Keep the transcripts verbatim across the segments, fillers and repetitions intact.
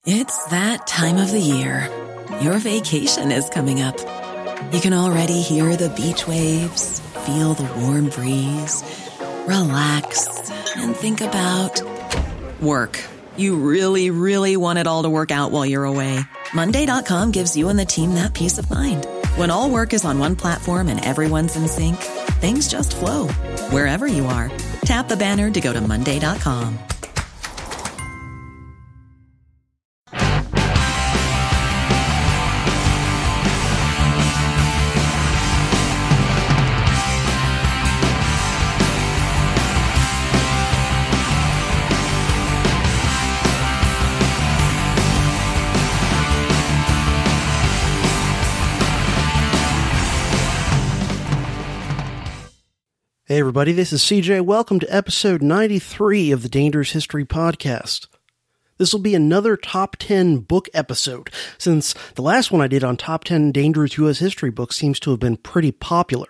It's that time of the year. Your vacation is coming up. You can already hear the beach waves, feel the warm breeze, relax, and think about work. You really, really want it all to work out while you're away. Monday dot com gives you and the team that peace of mind. When all work is on one platform and everyone's in sync, things just flow. Wherever you are, tap the banner to go to Monday dot com. Hey everybody, this is C J. Welcome to episode ninety-three of the Dangerous History Podcast. This will be another top ten book episode, since the last one I did on top ten dangerous U S history books seems to have been pretty popular.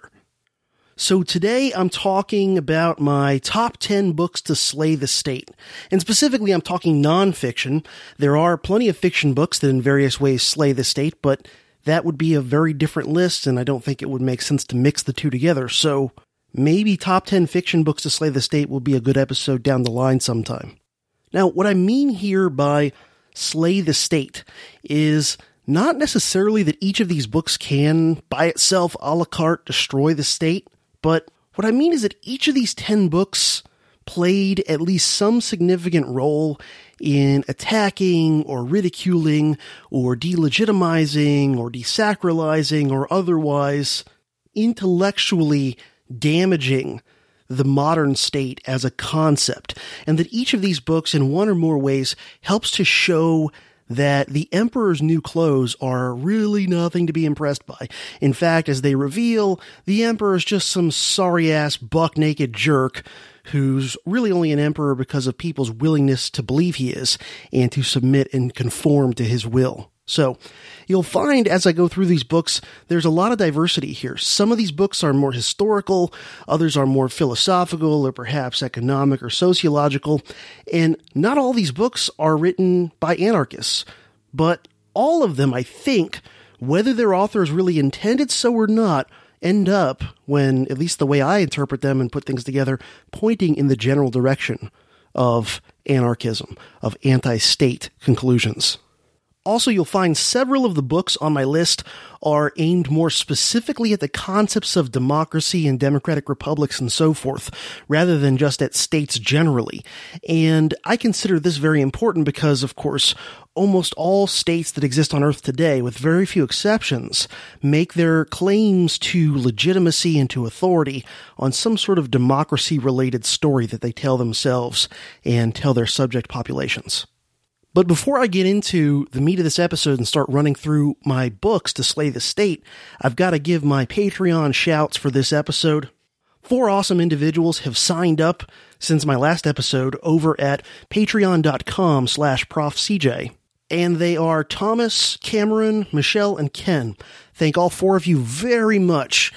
So today I'm talking about my top ten books to slay the state. And specifically I'm talking nonfiction. There are plenty of fiction books that in various ways slay the state, but that would be a very different list, and I don't think it would make sense to mix the two together, so maybe top ten fiction books to slay the state will be a good episode down the line sometime. Now, what I mean here by slay the state is not necessarily that each of these books can, by itself, a la carte, destroy the state, but what I mean is that each of these ten books played at least some significant role in attacking or ridiculing or delegitimizing or desacralizing or otherwise intellectually damaging the modern state as a concept, and that each of these books in one or more ways helps to show that the emperor's new clothes are really nothing to be impressed by. In fact, as they reveal, the emperor is just some sorry-ass buck-naked jerk who's really only an emperor because of people's willingness to believe he is and to submit and conform to his will. So, you'll find as I go through these books, there's a lot of diversity here. Some of these books are more historical, others are more philosophical or perhaps economic or sociological, and not all these books are written by anarchists. But all of them, I think, whether their authors really intended so or not, end up, when, at least the way I interpret them and put things together, pointing in the general direction of anarchism, of anti-state conclusions. Also, you'll find several of the books on my list are aimed more specifically at the concepts of democracy and democratic republics and so forth, rather than just at states generally. And I consider this very important because, of course, almost all states that exist on Earth today, with very few exceptions, make their claims to legitimacy and to authority on some sort of democracy-related story that they tell themselves and tell their subject populations. But before I get into the meat of this episode and start running through my books to slay the state, I've got to give my Patreon shouts for this episode. Four awesome individuals have signed up since my last episode over at patreon.com slash profcj. And they are Thomas, Cameron, Michelle, and Ken. Thank all four of you very much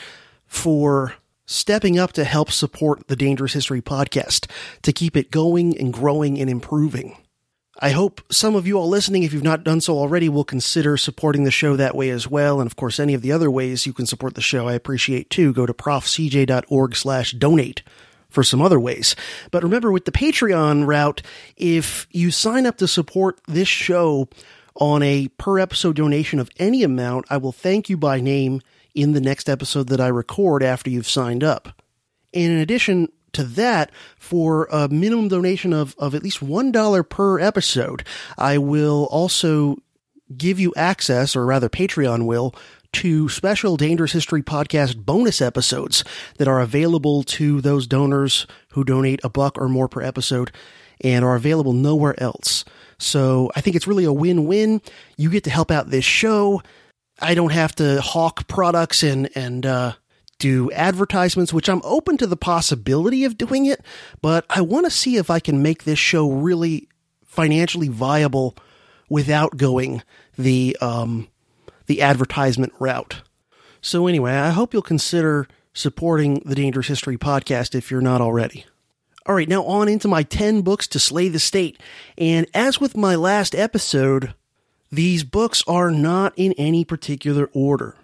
for stepping up to help support the Dangerous History Podcast, to keep it going and growing and improving. I hope some of you all listening, if you've not done so already, will consider supporting the show that way as well. And of course, any of the other ways you can support the show, I appreciate too. Go to profcj.org slash donate for some other ways. But remember, with the Patreon route, if you sign up to support this show on a per episode donation of any amount, I will thank you by name in the next episode that I record after you've signed up. And in addition to that, for a minimum donation of, of at least one dollar per episode, I will also give you access, or rather Patreon will, to special Dangerous History Podcast bonus episodes that are available to those donors who donate a buck or more per episode and are available nowhere else. So I think it's really a win-win. You get to help out this show. I don't have to hawk products and, and, uh, do advertisements, which I'm open to the possibility of doing it, but I want to see if I can make this show really financially viable without going the um, the advertisement route. So anyway, I hope you'll consider supporting the Dangerous History Podcast if you're not already. All right, now on into my ten books to slay the state. And as with my last episode, these books are not in any particular order.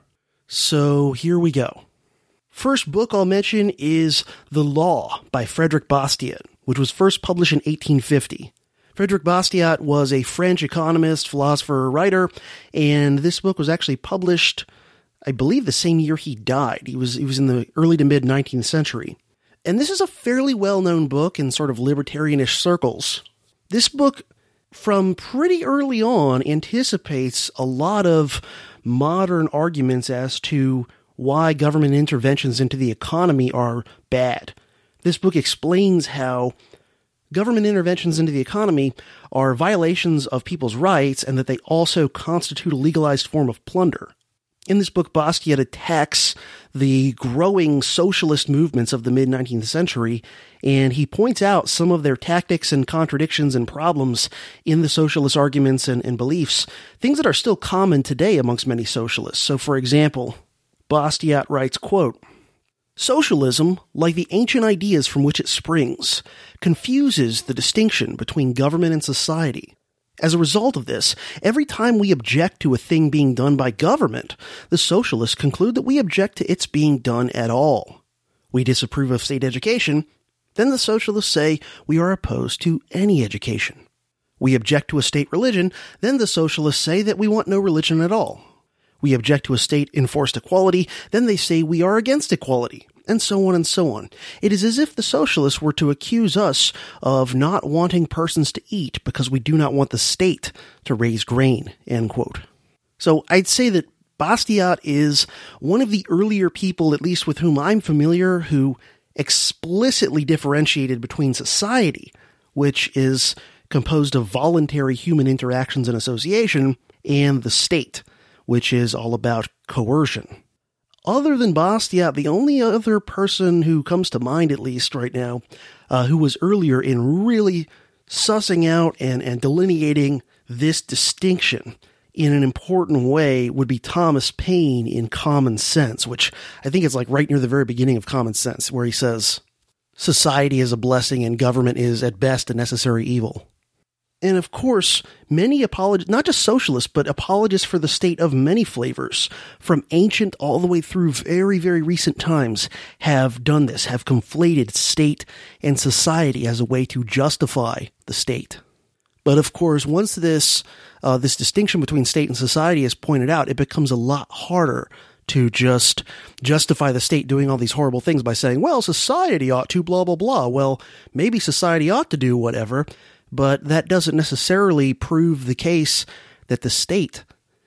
So here we go. First book I'll mention is The Law by Frederick Bastiat, which was first published in eighteen fifty. Frederick Bastiat was a French economist, philosopher, writer, and this book was actually published, I believe, the same year he died. He was, he was in the early to mid-nineteenth century. And this is a fairly well-known book in sort of libertarianish circles. This book, from pretty early on, anticipates a lot of modern arguments as to why government interventions into the economy are bad. This book explains how government interventions into the economy are violations of people's rights and that they also constitute a legalized form of plunder. In this book, Bastiat attacks the growing socialist movements of the mid-nineteenth century, and he points out some of their tactics and contradictions and problems in the socialist arguments and, and beliefs, things that are still common today amongst many socialists. So, for example, Bastiat writes, quote, "Socialism, like the ancient ideas from which it springs, confuses the distinction between government and society. As a result of this, every time we object to a thing being done by government, the socialists conclude that we object to its being done at all. We disapprove of state education, then the socialists say we are opposed to any education. We object to a state religion, then the socialists say that we want no religion at all. We object to a state-enforced equality, then they say we are against equality, and so on and so on. It is as if the socialists were to accuse us of not wanting persons to eat because we do not want the state to raise grain," end quote. So I'd say that Bastiat is one of the earlier people, at least with whom I'm familiar, who explicitly differentiated between society, which is composed of voluntary human interactions and association, and the state, which is all about coercion. Other than Bastiat, the only other person who comes to mind, at least right now, uh, who was earlier in really sussing out and, and delineating this distinction in an important way would be Thomas Paine in Common Sense, which I think is like right near the very beginning of Common Sense, where he says, "Society is a blessing and government is at best a necessary evil." And of course, many apologists, not just socialists, but apologists for the state of many flavors, from ancient all the way through very, very recent times, have done this, have conflated state and society as a way to justify the state. But of course, once this, uh, this distinction between state and society is pointed out, it becomes a lot harder to just justify the state doing all these horrible things by saying, well, society ought to blah, blah, blah. Well, maybe society ought to do whatever, but that doesn't necessarily prove the case that the state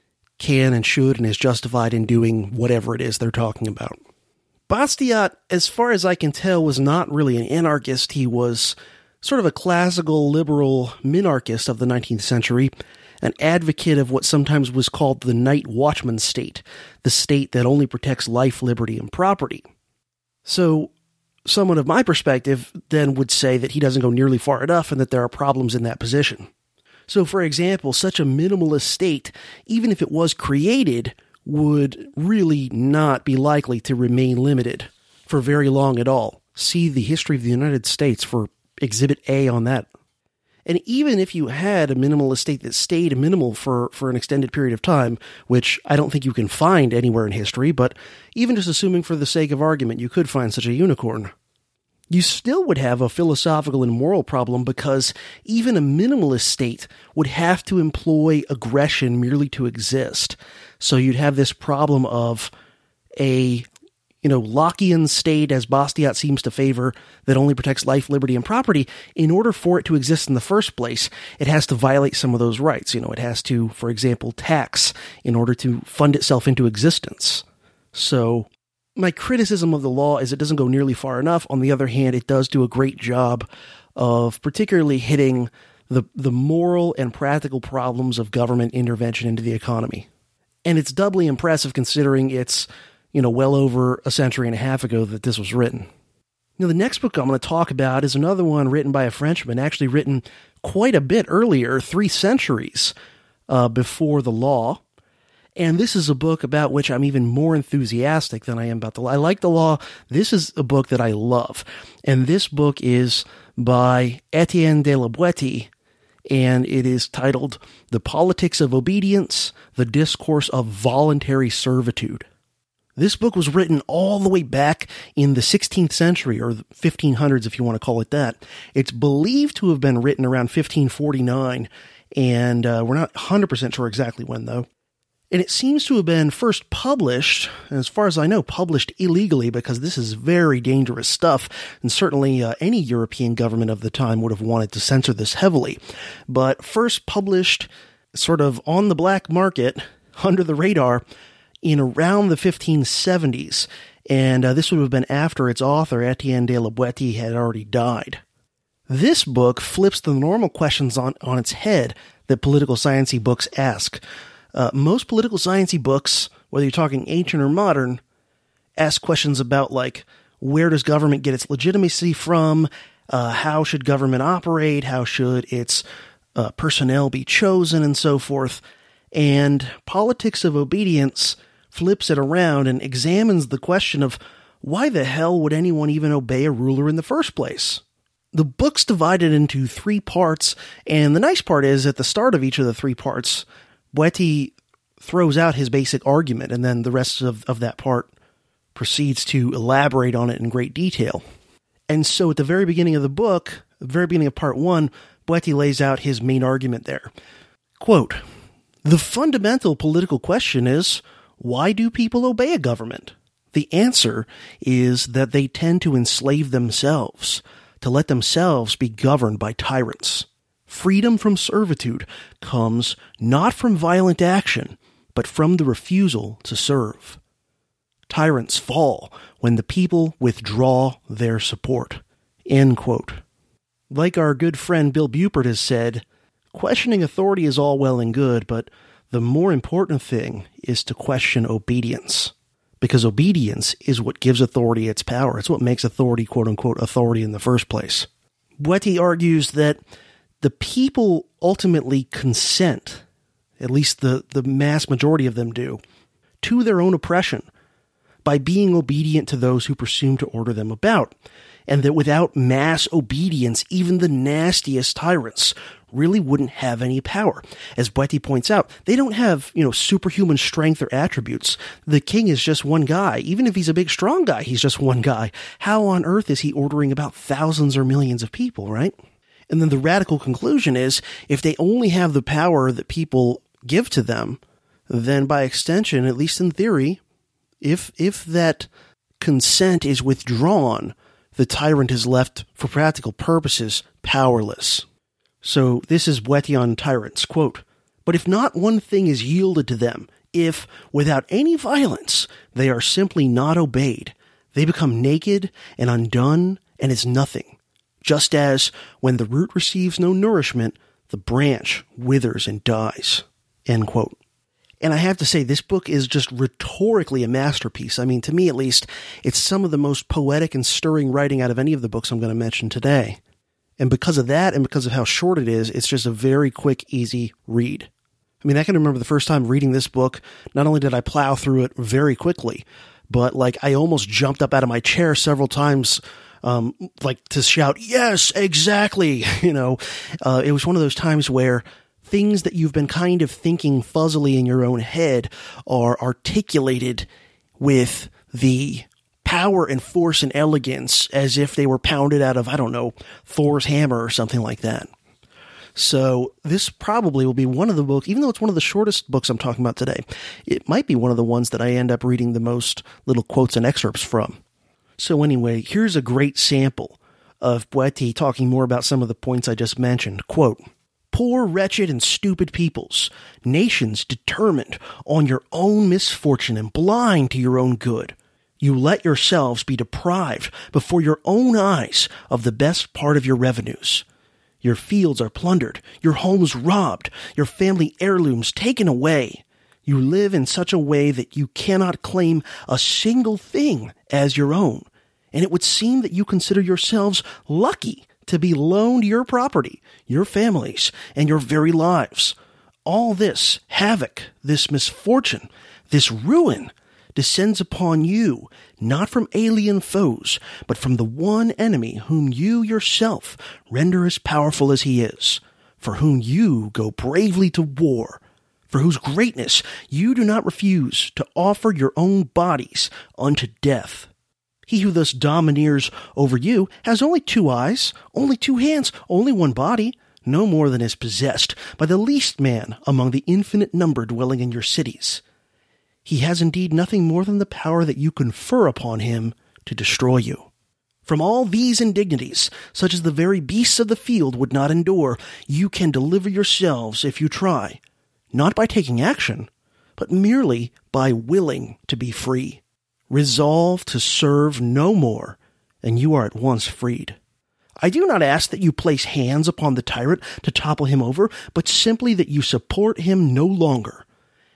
can and should and is justified in doing whatever it is they're talking about. Bastiat, as far as I can tell, was not really an anarchist. He was sort of a classical liberal minarchist of the nineteenth century, an advocate of what sometimes was called the night watchman state, the state that only protects life, liberty, and property. So, someone of my perspective then would say that he doesn't go nearly far enough and that there are problems in that position. So, for example, such a minimalist state, even if it was created, would really not be likely to remain limited for very long at all. See the history of the United States for Exhibit A on that. And even if you had a minimalist state that stayed minimal for, for an extended period of time, which I don't think you can find anywhere in history, but even just assuming for the sake of argument you could find such a unicorn, you still would have a philosophical and moral problem because even a minimalist state would have to employ aggression merely to exist. So you'd have this problem of a you know, Lockean state, as Bastiat seems to favor, that only protects life, liberty, and property. In order for it to exist in the first place, it has to violate some of those rights. You know, it has to, for example, tax in order to fund itself into existence. So my criticism of the law is it doesn't go nearly far enough. On the other hand, it does do a great job of particularly hitting the, the moral and practical problems of government intervention into the economy. And it's doubly impressive considering it's you know, well over a century and a half ago that this was written. Now, the next book I'm going to talk about is another one written by a Frenchman, actually written quite a bit earlier, three centuries uh, before the law. And this is a book about which I'm even more enthusiastic than I am about the law. I like the law. This is a book that I love. And this book is by Etienne de la Boétie, and it is titled The Politics of Obedience, the Discourse of Voluntary Servitude. This book was written all the way back in the sixteenth century, or the fifteen hundreds if you want to call it that. It's believed to have been written around fifteen forty-nine, and uh, we're not one hundred percent sure exactly when, though. And it seems to have been first published, as far as I know, published illegally, because this is very dangerous stuff, and certainly uh, any European government of the time would have wanted to censor this heavily. But first published sort of on the black market, under the radar, in around the fifteen seventies, and uh, this would have been after its author, Etienne de la Boétie, had already died. This book flips the normal questions on, on its head that political science-y books ask. Uh, most political science-y books, whether you're talking ancient or modern, ask questions about, like, where does government get its legitimacy from? Uh, how should government operate? How should its uh, personnel be chosen, and so forth? And Politics of Obedience flips it around and examines the question of why the hell would anyone even obey a ruler in the first place? The book's divided into three parts, and the nice part is, at the start of each of the three parts, Boétie throws out his basic argument, and then the rest of, of that part proceeds to elaborate on it in great detail. And so at the very beginning of the book, the very beginning of part one, Boétie lays out his main argument there. Quote, "The fundamental political question is, why do people obey a government? The answer is that they tend to enslave themselves, to let themselves be governed by tyrants. Freedom from servitude comes not from violent action, but from the refusal to serve. Tyrants fall when the people withdraw their support." End quote. Like our good friend Bill Buford has said, questioning authority is all well and good, but the more important thing is to question obedience, because obedience is what gives authority its power. It's what makes authority, quote-unquote, authority in the first place. Boétie argues that the people ultimately consent, at least the, the mass majority of them do, to their own oppression by being obedient to those who presume to order them about, and that without mass obedience, even the nastiest tyrants really wouldn't have any power. As Boétie points out, they don't have, you know, superhuman strength or attributes. The king is just one guy. Even if he's a big, strong guy, he's just one guy. How on earth is he ordering about thousands or millions of people, right? And then the radical conclusion is, if they only have the power that people give to them, then by extension, at least in theory, if if that consent is withdrawn, the tyrant is left, for practical purposes, powerless. So this is Boétie on tyrants, quote, "But if not one thing is yielded to them, if, without any violence, they are simply not obeyed, they become naked and undone and is nothing, just as, when the root receives no nourishment, the branch withers and dies." End quote. And I have to say, this book is just rhetorically a masterpiece. I mean, to me at least, it's some of the most poetic and stirring writing out of any of the books I'm going to mention today. And because of that, and because of how short it is, it's just a very quick, easy read. I mean, I can remember the first time reading this book, not only did I plow through it very quickly, but like I almost jumped up out of my chair several times, um, like to shout, "Yes, exactly!" You know, uh, it was one of those times where things that you've been kind of thinking fuzzily in your own head are articulated with the power and force and elegance as if they were pounded out of, I don't know, Thor's hammer or something like that. So this probably will be one of the books, even though it's one of the shortest books I'm talking about today, it might be one of the ones that I end up reading the most little quotes and excerpts from. So anyway, here's a great sample of Boétie talking more about some of the points I just mentioned. Quote, "Poor, wretched, and stupid peoples, nations determined on your own misfortune and blind to your own good. You let yourselves be deprived before your own eyes of the best part of your revenues. Your fields are plundered, your homes robbed, your family heirlooms taken away. You live in such a way that you cannot claim a single thing as your own, and it would seem that you consider yourselves lucky to be loaned your property, your families, and your very lives. All this havoc, this misfortune, this ruin descends upon you, not from alien foes, but from the one enemy whom you yourself render as powerful as he is, for whom you go bravely to war, for whose greatness you do not refuse to offer your own bodies unto death. He who thus domineers over you has only two eyes, only two hands, only one body, no more than is possessed by the least man among the infinite number dwelling in your cities. He has indeed nothing more than the power that you confer upon him to destroy you. From all these indignities, such as the very beasts of the field would not endure, you can deliver yourselves if you try, not by taking action, but merely by willing to be free. Resolve to serve no more, and you are at once freed. I do not ask that you place hands upon the tyrant to topple him over, but simply that you support him no longer.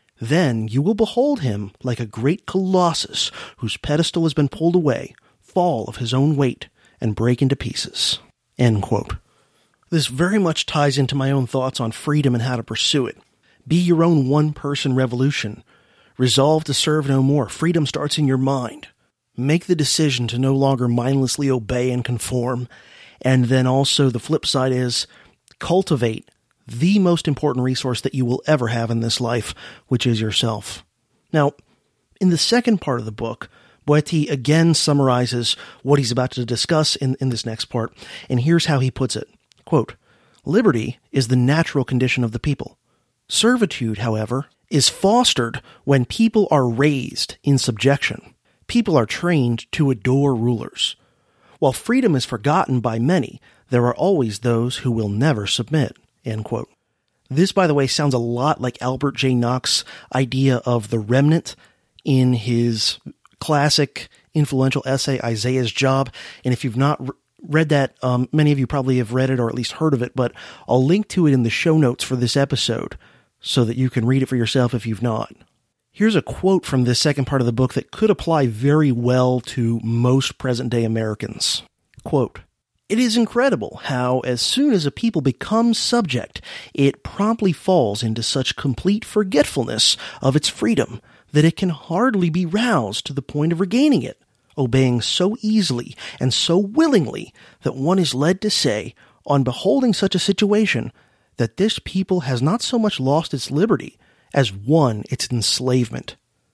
Then you will behold him like a great colossus whose pedestal has been pulled away, fall of his own weight, and break into pieces." End quote. This very much ties into my own thoughts on freedom and how to pursue it. Be your own one-person revolution. Resolve to serve no more. Freedom starts in your mind. Make the decision to no longer mindlessly obey and conform. And then also the flip side is cultivate the most important resource that you will ever have in this life, which is yourself. Now, in the second part of the book, Boeti again summarizes what he's about to discuss in, in this next part, and here's how he puts it. Quote, "Liberty is the natural condition of the people. Servitude, however, is fostered when people are raised in subjection. People are trained to adore rulers. While freedom is forgotten by many, there are always those who will never submit." End quote. This, by the way, sounds a lot like Albert J. Nock's idea of the remnant in his classic, influential essay, Isaiah's Job. And if you've not re- read that, um, many of you probably have read it or at least heard of it, but I'll link to it in the show notes for this episode so that you can read it for yourself if you've not. Here's a quote from this second part of the book that could apply very well to most present-day Americans. Quote, "It is incredible how, as soon as a people becomes subject, it promptly falls into such complete forgetfulness of its freedom that it can hardly be roused to the point of regaining it, obeying so easily and so willingly that one is led to say, on beholding such a situation, that this people has not so much lost its liberty as won its enslavement.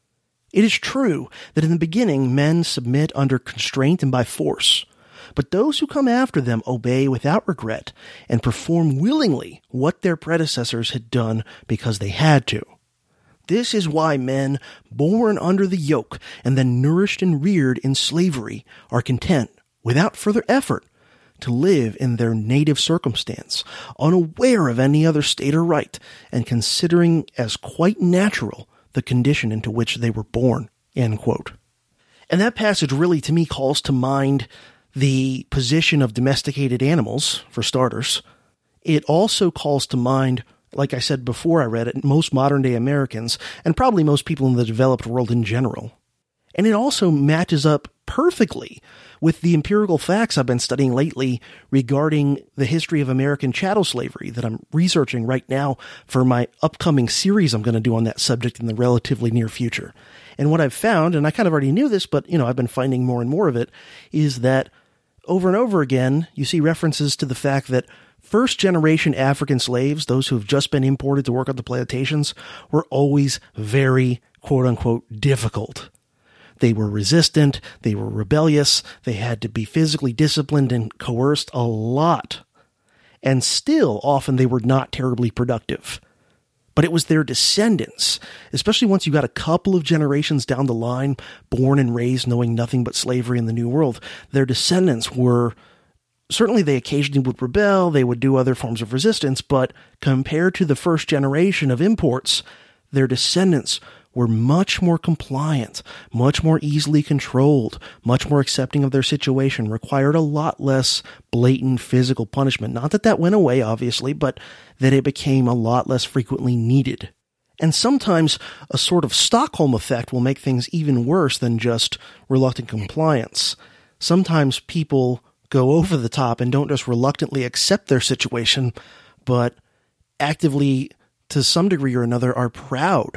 It is true that in the beginning men submit under constraint and by force, but those who come after them obey without regret and perform willingly what their predecessors had done because they had to. This is why men born under the yoke and then nourished and reared in slavery are content, without further effort, to live in their native circumstance, unaware of any other state or right, and considering as quite natural the condition into which they were born." End quote. And that passage really, to me, calls to mind the position of domesticated animals, for starters. It also calls to mind, like I said before I read it, most modern-day Americans, and probably most people in the developed world in general. And it also matches up perfectly with the empirical facts I've been studying lately regarding the history of American chattel slavery that I'm researching right now for my upcoming series I'm going to do on that subject in the relatively near future. And what I've found, and I kind of already knew this, but, you know, I've been finding more and more of it, is that over and over again, you see references to the fact that first-generation African slaves, those who have just been imported to work on the plantations, were always very, quote-unquote, difficult. They were resistant, they were rebellious, they had to be physically disciplined and coerced a lot. And still, often they were not terribly productive. But it was their descendants, especially once you got a couple of generations down the line, born and raised knowing nothing but slavery in the New World, their descendants were, certainly they occasionally would rebel, they would do other forms of resistance, but compared to the first generation of imports, their descendants were much more compliant, much more easily controlled, much more accepting of their situation, required a lot less blatant physical punishment. Not that that went away, obviously, but that it became a lot less frequently needed. And sometimes a sort of Stockholm effect will make things even worse than just reluctant compliance. Sometimes people go over the top and don't just reluctantly accept their situation, but actively, to some degree or another, are proud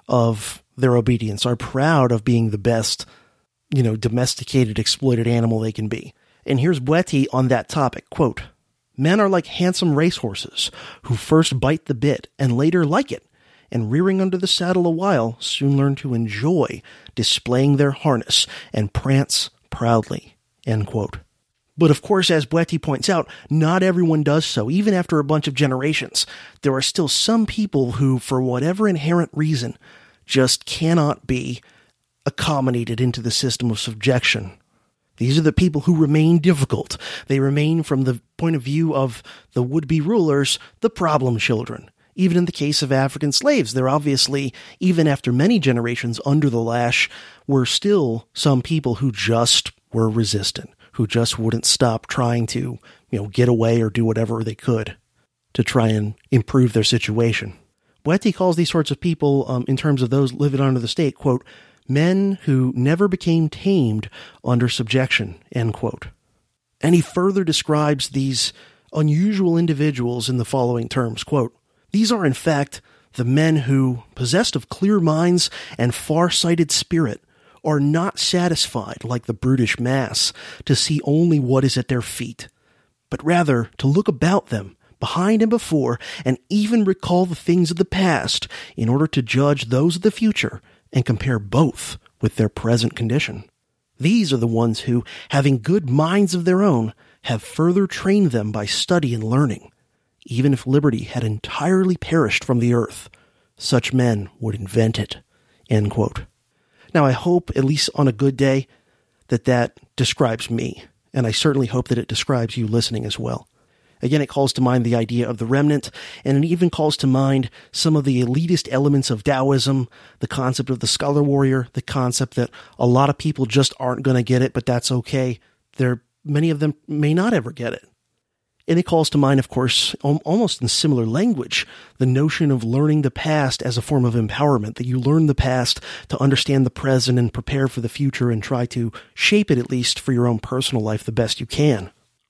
of their obedience, are proud of being the best, you know, domesticated, exploited animal they can be. And here's Bweti on that topic, quote, "Men are like handsome racehorses who first bite the bit and later like it, and rearing under the saddle a while soon learn to enjoy displaying their harness and prance proudly," end quote. But of course, as Bweti points out, not everyone does so. Even after a bunch of generations, there are still some people who, for whatever inherent reason, just cannot be accommodated into the system of subjection. These are the people who remain difficult. They remain, from the point of view of the would-be rulers, the problem children. Even in the case of African slaves, they're obviously, even after many generations under the lash, were still some people who just were resistant, who just wouldn't stop trying to, you know, get away or do whatever they could to try and improve their situation. Bweti calls these sorts of people, um, in terms of those living under the state, quote, "men who never became tamed under subjection," end quote. And he further describes these unusual individuals in the following terms, quote, "These are, in fact, the men who, possessed of clear minds and far-sighted spirit, are not satisfied, like the brutish mass, to see only what is at their feet, but rather to look about them, behind and before, and even recall the things of the past in order to judge those of the future and compare both with their present condition. These are the ones who, having good minds of their own, have further trained them by study and learning. Even if liberty had entirely perished from the earth, such men would invent it," end quote. Now, I hope, at least on a good day, that that describes me, and I certainly hope that it describes you listening as well. Again, it calls to mind the idea of the remnant, and it even calls to mind some of the elitist elements of Taoism, the concept of the scholar warrior, the concept that a lot of people just aren't going to get it, but that's okay. There, many of them may not ever get it. And it calls to mind, of course, almost in similar language, the notion of learning the past as a form of empowerment, that you learn the past to understand the present and prepare for the future and try to shape it, at least for your own personal life, the best you can.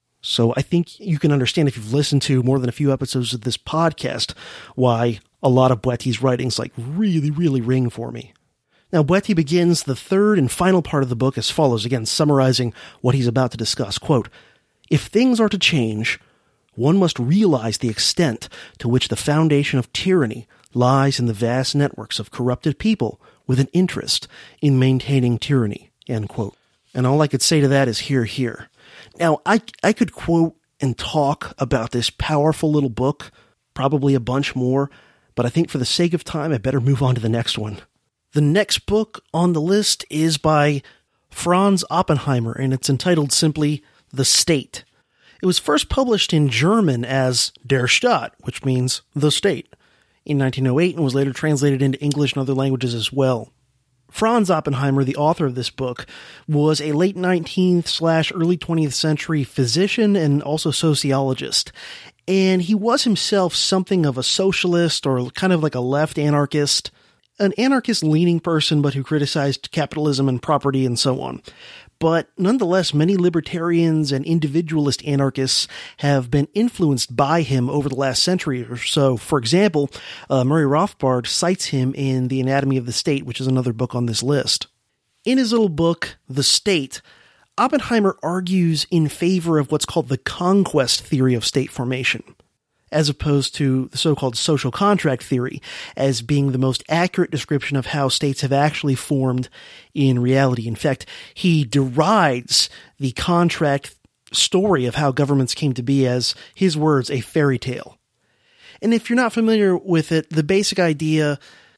So I think you can understand, if you've listened to more than a few episodes of this podcast, why a lot of Bweti's writings like really, really ring for me. Now, Bweti begins the third and final part of the book as follows, again, summarizing what he's about to discuss. Quote, "If things are to change, one must realize the extent to which the foundation of tyranny lies in the vast networks of corrupted people with an interest in maintaining tyranny," end quote. And all I could say to that is hear, hear. Now, I, I could quote and talk about this powerful little book, probably a bunch more, but I think for the sake of time, I better move on to the next one. The next book on the list is by Franz Oppenheimer, and it's entitled simply The State. It was first published in German as Der Staat, which means the state, in nineteen oh eight, and was later translated into English and other languages as well. Franz Oppenheimer, the author of this book, was a late nineteenth slash early twentieth century physician and also sociologist. And he was himself something of a socialist, or kind of like a left anarchist, an anarchist-leaning person, but who criticized capitalism and property and so on. But nonetheless, many libertarians and individualist anarchists have been influenced by him over the last century or so. For example, uh, Murray Rothbard cites him in The Anatomy of the State, which is another book on this list. In his little book, The State, Oppenheimer argues in favor of what's called the conquest theory of state formation, as opposed to the so-called social contract theory as being the most accurate description of how states have actually formed in reality. In fact, he derides the contract story of how governments came to be as, his words, a fairy tale. And if you're not familiar with it, the basic idea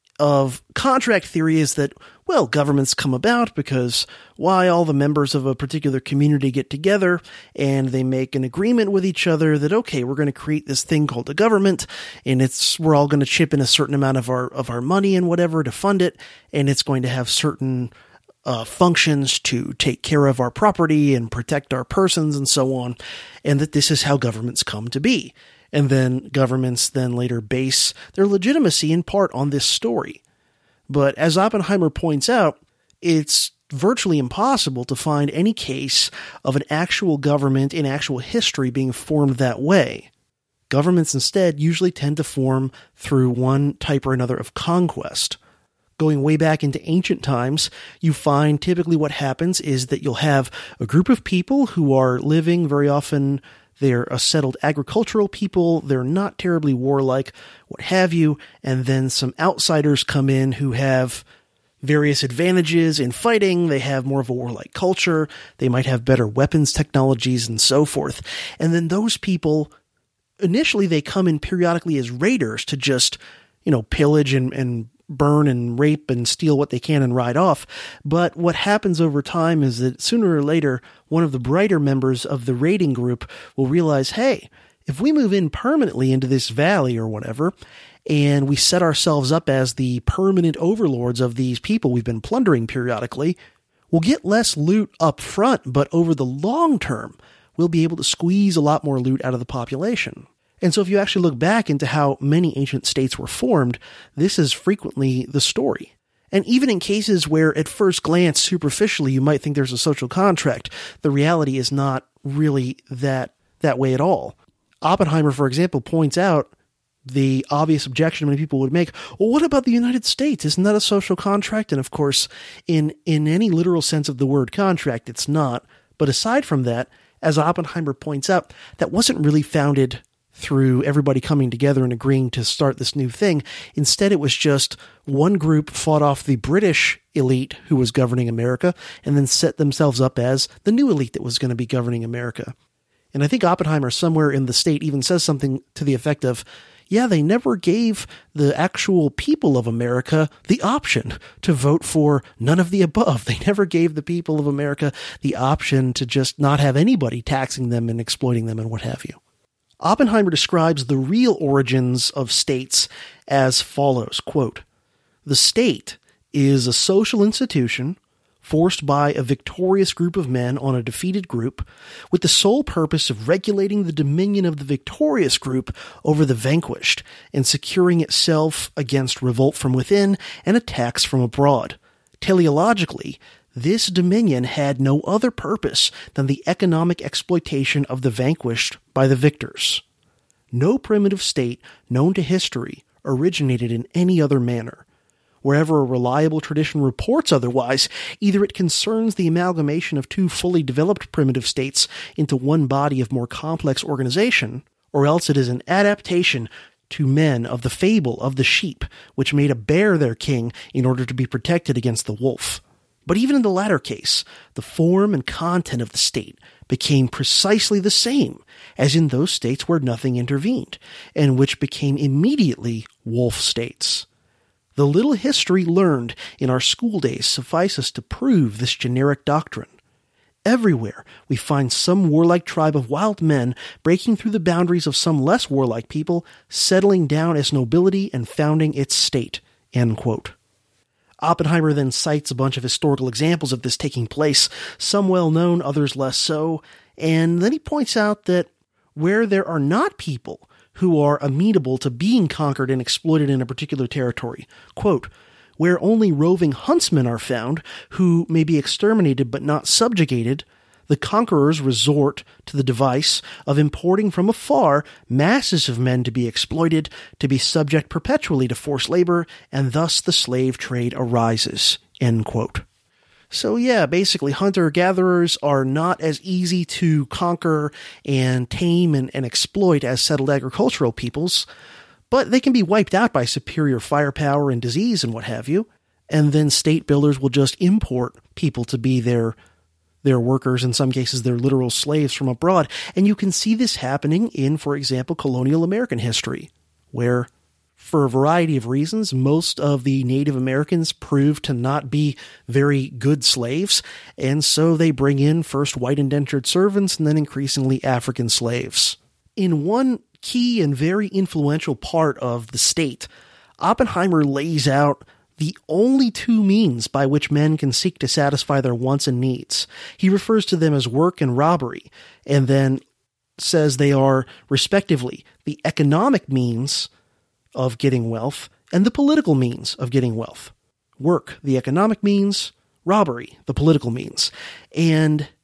of contract theory is that, well, governments come about because why all the members of a particular community get together and they make an agreement with each other that, okay, we're going to create this thing called a government, and it's, we're all going to chip in a certain amount of our, of our money and whatever to fund it. And it's going to have certain uh, functions to take care of our property and protect our persons and so on. And that this is how governments come to be. And then governments then later base their legitimacy in part on this story. But as Oppenheimer points out, it's virtually impossible to find any case of an actual government in actual history being formed that way. Governments instead usually tend to form through one type or another of conquest. Going way back into ancient times, you find typically what happens is that you'll have a group of people who are living, very often they're a settled agricultural people, they're not terribly warlike, what have you, and then some outsiders come in who have various advantages in fighting, they have more of a warlike culture, they might have better weapons technologies and so forth. And then those people, initially they come in periodically as raiders to just, you know, pillage and, and burn and rape and steal what they can and ride off. But what happens over time is that sooner or later, one of the brighter members of the raiding group will realize, hey, if we move in permanently into this valley or whatever, and we set ourselves up as the permanent overlords of these people we've been plundering periodically, we'll get less loot up front, but over the long term, we'll be able to squeeze a lot more loot out of the population. And so if you actually look back into how many ancient states were formed, this is frequently the story. And even in cases where at first glance, superficially, you might think there's a social contract, the reality is not really that, that way at all. Oppenheimer, for example, points out the obvious objection many people would make, well, what about the United States? Isn't that a social contract? And of course, in, in any literal sense of the word contract, it's not. But aside from that, as Oppenheimer points out, that wasn't really founded through everybody coming together and agreeing to start this new thing. Instead, it was just one group fought off the British elite who was governing America and then set themselves up as the new elite that was going to be governing America. And I think Oppenheimer somewhere in the state even says something to the effect of, yeah, they never gave the actual people of America the option to vote for none of the above. They never gave the people of America the option to just not have anybody taxing them and exploiting them and what have you. Oppenheimer describes the real origins of states as follows, quote, "The state is a social institution forced by a victorious group of men on a defeated group, with the sole purpose of regulating the dominion of the victorious group over the vanquished and securing itself against revolt from within and attacks from abroad. Teleologically, this dominion had no other purpose than the economic exploitation of the vanquished by the victors. No primitive state known to history originated in any other manner. Wherever a reliable tradition reports otherwise, either it concerns the amalgamation of two fully developed primitive states into one body of more complex organization, or else it is an adaptation to men of the fable of the sheep, which made a bear their king in order to be protected against the wolf. But even in the latter case, the form and content of the state became precisely the same as in those states where nothing intervened, and which became immediately wolf states. The little history learned in our school days suffices to prove this generic doctrine. Everywhere we find some warlike tribe of wild men breaking through the boundaries of some less warlike people, settling down as nobility and founding its state." End quote. Oppenheimer then cites a bunch of historical examples of this taking place, some well-known, others less so, and then he points out that where there are not people who are amenable to being conquered and exploited in a particular territory, quote, "where only roving huntsmen are found, who may be exterminated but not subjugated, the conquerors resort to the device of importing from afar masses of men to be exploited, to be subject perpetually to forced labor, and thus the slave trade arises." End quote. So yeah, basically hunter-gatherers are not as easy to conquer and tame and, and exploit as settled agricultural peoples, but they can be wiped out by superior firepower and disease and what have you, and then state builders will just import people to be their their workers, in some cases their literal slaves from abroad. And you can see this happening in, for example, colonial American history, where for a variety of reasons, most of the Native Americans proved to not be very good slaves, and so they bring in first white indentured servants and then increasingly African slaves. In one key and very influential part of the state, Oppenheimer lays out the only two means by which men can seek to satisfy their wants and needs. He refers to them as work and robbery, and then says they are, respectively, the economic means of getting wealth and the political means of getting wealth. Work, the economic means, robbery, the political means. And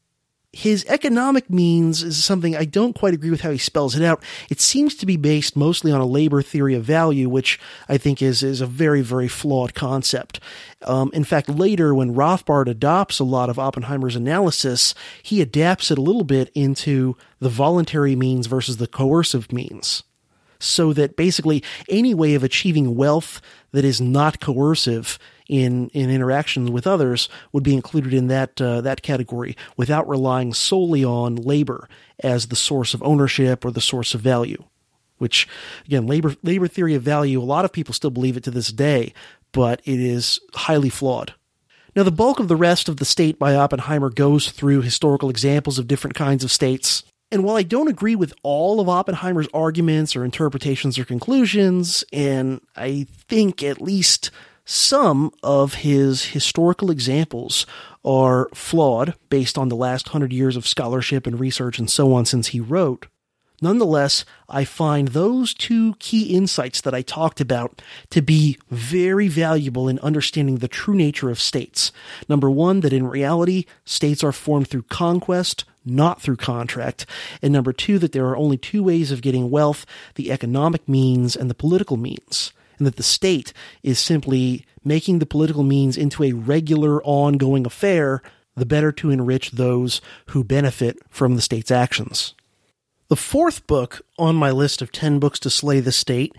His economic means is something I don't quite agree with how he spells it out. It seems to be based mostly on a labor theory of value, which I think is, is a very, very flawed concept. Um, in fact, later when Rothbard adopts a lot of Oppenheimer's analysis, he adapts it a little bit into the voluntary means versus the coercive means. So that basically any way of achieving wealth that is not coercive in, in interactions with others would be included in that, uh, that category without relying solely on labor as the source of ownership or the source of value. Which, again, labor, labor theory of value, a lot of people still believe it to this day, but it is highly flawed. Now, the bulk of the rest of The State by Oppenheimer goes through historical examples of different kinds of states. And while I don't agree with all of Oppenheimer's arguments or interpretations or conclusions, and I think at least some of his historical examples are flawed based on the last hundred years of scholarship and research and so on since he wrote, nonetheless, I find those two key insights that I talked about to be very valuable in understanding the true nature of states. Number one, that in reality, states are formed through conquest, not through contract. And number two, that there are only two ways of getting wealth, the economic means and the political means. And that the state is simply making the political means into a regular, ongoing affair, the better to enrich those who benefit from the state's actions. The fourth book on my list of ten books to slay the state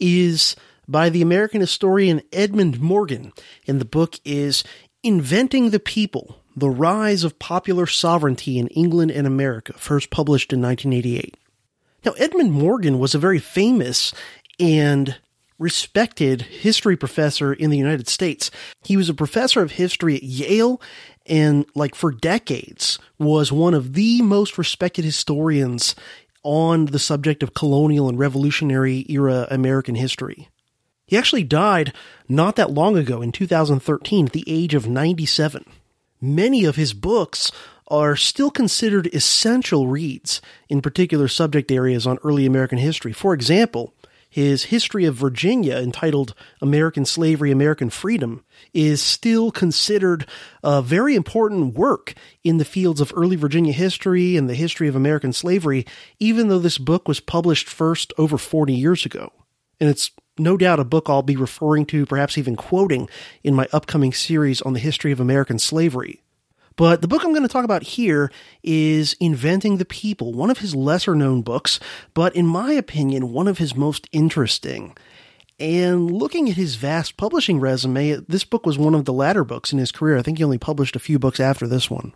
is by the American historian Edmund Morgan, and the book is Inventing the People, The Rise of Popular Sovereignty in England and America, first published in nineteen eighty-eight. Now, Edmund Morgan was a very famous and respected history professor in the United States. He was a professor of history at Yale and, like, for decades was one of the most respected historians on the subject of colonial and revolutionary era American history. He actually died not that long ago in two thousand thirteen at the age of ninety-seven. Many of his books are still considered essential reads in particular subject areas on early American history. For example, his History of Virginia, entitled American Slavery, American Freedom, is still considered a very important work in the fields of early Virginia history and the history of American slavery, even though this book was published first over forty years ago. And it's no doubt a book I'll be referring to, perhaps even quoting, in my upcoming series on the history of American slavery. But the book I'm going to talk about here is Inventing the People, one of his lesser-known books, but in my opinion, one of his most interesting. And looking at his vast publishing resume, this book was one of the latter books in his career. I think he only published a few books after this one.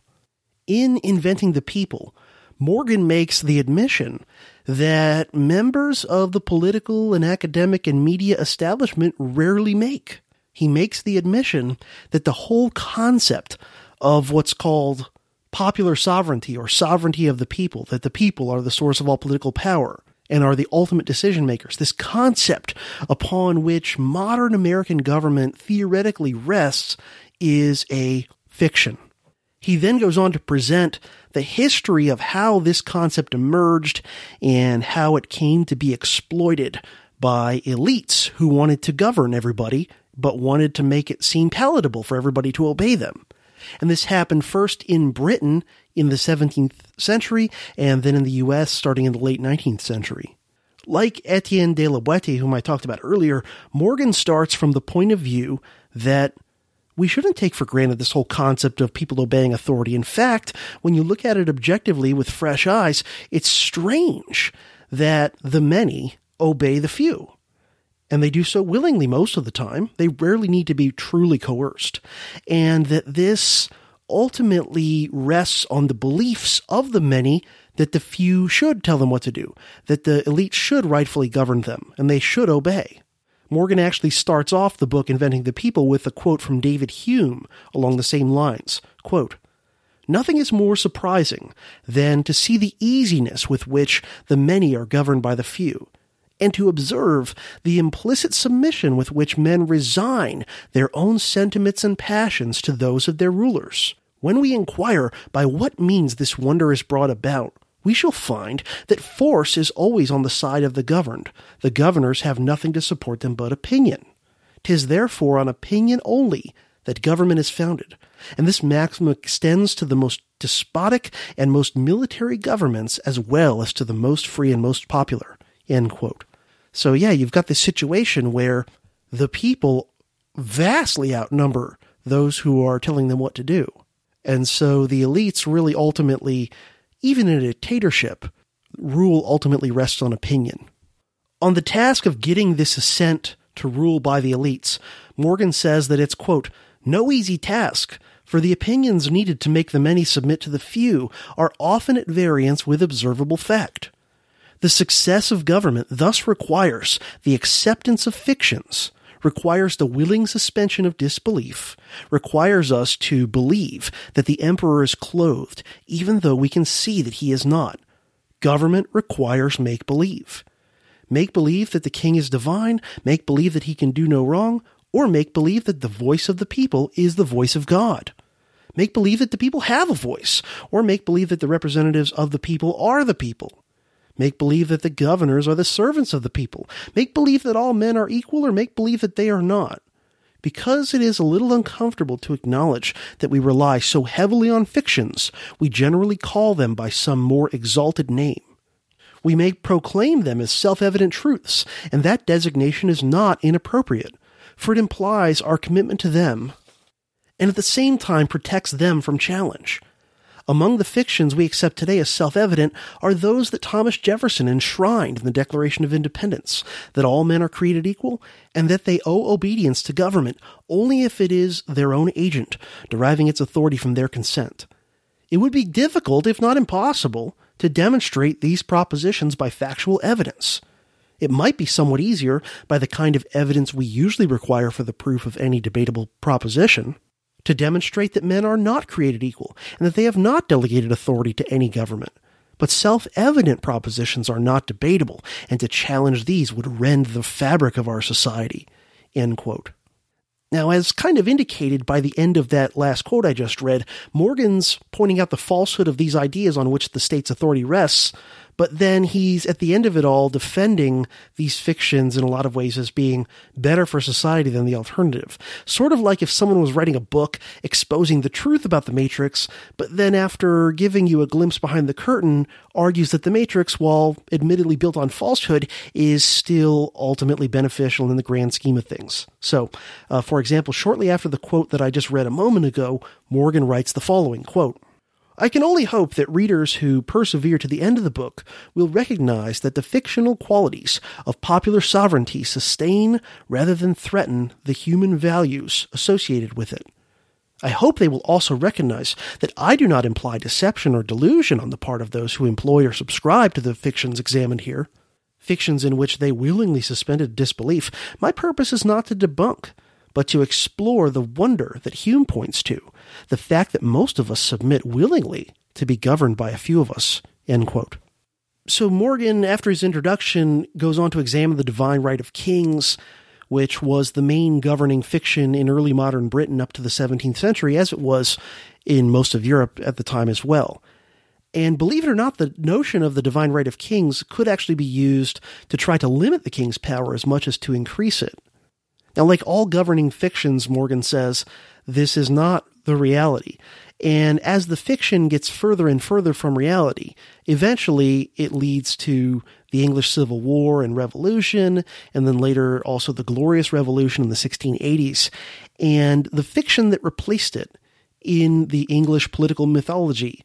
In Inventing the People, Morgan makes the admission that members of the political and academic and media establishment rarely make. He makes the admission that the whole concept of what's called popular sovereignty or sovereignty of the people, that the people are the source of all political power and are the ultimate decision makers. This concept upon which modern American government theoretically rests is a fiction. He then goes on to present the history of how this concept emerged and how it came to be exploited by elites who wanted to govern everybody, but wanted to make it seem palatable for everybody to obey them. And this happened first in Britain in the seventeenth century, and then in the U S starting in the late nineteenth century. Like Etienne de la Boétie, whom I talked about earlier, Morgan starts from the point of view that we shouldn't take for granted this whole concept of people obeying authority. In fact, when you look at it objectively with fresh eyes, it's strange that the many obey the few. And they do so willingly most of the time. They rarely need to be truly coerced. And that this ultimately rests on the beliefs of the many that the few should tell them what to do, that the elite should rightfully govern them, and they should obey. Morgan actually starts off the book Inventing the People with a quote from David Hume along the same lines. Quote, "Nothing is more surprising than to see the easiness with which the many are governed by the few, and to observe the implicit submission with which men resign their own sentiments and passions to those of their rulers. When we inquire by what means this wonder is brought about, we shall find that force is always on the side of the governed. The governors have nothing to support them but opinion. 'Tis therefore on opinion only that government is founded, and this maxim extends to the most despotic and most military governments as well as to the most free and most popular." End quote. So yeah, you've got this situation where the people vastly outnumber those who are telling them what to do. And so the elites really ultimately, even in a dictatorship, rule ultimately rests on opinion. On the task of getting this assent to rule by the elites, Morgan says that it's, quote, "no easy task, for the opinions needed to make the many submit to the few are often at variance with observable fact. The success of government thus requires the acceptance of fictions, requires the willing suspension of disbelief, requires us to believe that the emperor is clothed, even though we can see that he is not. Government requires make-believe. Make-believe that the king is divine, make-believe that he can do no wrong, or make-believe that the voice of the people is the voice of God. Make-believe that the people have a voice, or make-believe that the representatives of the people are the people. Make-believe that the governors are the servants of the people. Make-believe that all men are equal, or make-believe that they are not. Because it is a little uncomfortable to acknowledge that we rely so heavily on fictions, we generally call them by some more exalted name. We may proclaim them as self-evident truths, and that designation is not inappropriate, for it implies our commitment to them, and at the same time protects them from challenge. Among the fictions we accept today as self-evident are those that Thomas Jefferson enshrined in the Declaration of Independence, that all men are created equal, and that they owe obedience to government only if it is their own agent, deriving its authority from their consent. It would be difficult, if not impossible, to demonstrate these propositions by factual evidence. It might be somewhat easier by the kind of evidence we usually require for the proof of any debatable proposition, to demonstrate that men are not created equal and that they have not delegated authority to any government. But self-evident propositions are not debatable, and to challenge these would rend the fabric of our society." End quote. Now, as kind of indicated by the end of that last quote I just read, Morgan's pointing out the falsehood of these ideas on which the state's authority rests, but then he's, at the end of it all, defending these fictions in a lot of ways as being better for society than the alternative. Sort of like if someone was writing a book exposing the truth about the Matrix, but then after giving you a glimpse behind the curtain, argues that the Matrix, while admittedly built on falsehood, is still ultimately beneficial in the grand scheme of things. So, uh, for example, shortly after the quote that I just read a moment ago, Morgan writes the following, quote, "I can only hope that readers who persevere to the end of the book will recognize that the fictional qualities of popular sovereignty sustain rather than threaten the human values associated with it. I hope they will also recognize that I do not imply deception or delusion on the part of those who employ or subscribe to the fictions examined here. Fictions in which they willingly suspended disbelief. My purpose is not to debunk, but to explore the wonder that Hume points to, the fact that most of us submit willingly to be governed by a few of us." End quote. So Morgan, after his introduction, goes on to examine the divine right of kings, which was the main governing fiction in early modern Britain up to the seventeenth century, as it was in most of Europe at the time as well. And believe it or not, the notion of the divine right of kings could actually be used to try to limit the king's power as much as to increase it. Now, like all governing fictions, Morgan says, this is not the reality. And as the fiction gets further and further from reality, eventually it leads to the English Civil War and Revolution, and then later also the Glorious Revolution in the sixteen eighties. And the fiction that replaced it in the English political mythology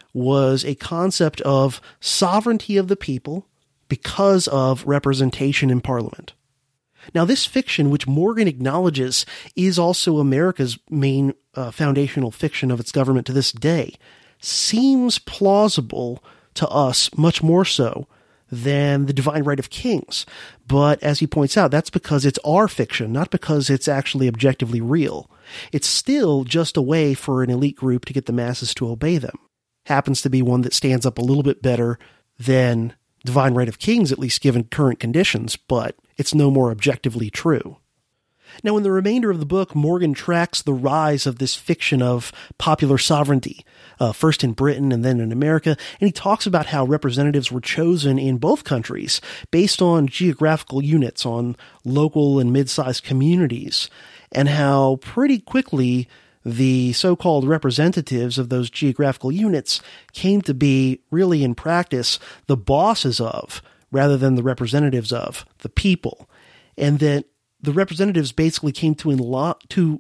was a concept of sovereignty of the people because of representation in Parliament. Now, this fiction, which Morgan acknowledges is also America's main uh, foundational fiction of its government to this day, seems plausible to us much more so than the divine right of kings. But as he points out, that's because it's our fiction, not because it's actually objectively real. It's still just a way for an elite group to get the masses to obey them. Happens to be one that stands up a little bit better than divine right of kings, at least given current conditions, but it's no more objectively true. Now, in the remainder of the book, Morgan tracks the rise of this fiction of popular sovereignty, uh, first in Britain and then in America, and he talks about how representatives were chosen in both countries based on geographical units, on local and mid-sized communities, and how pretty quickly the so-called representatives of those geographical units came to be, really in practice, the bosses of, rather than the representatives of, the people, and that the representatives basically came to, inlo- to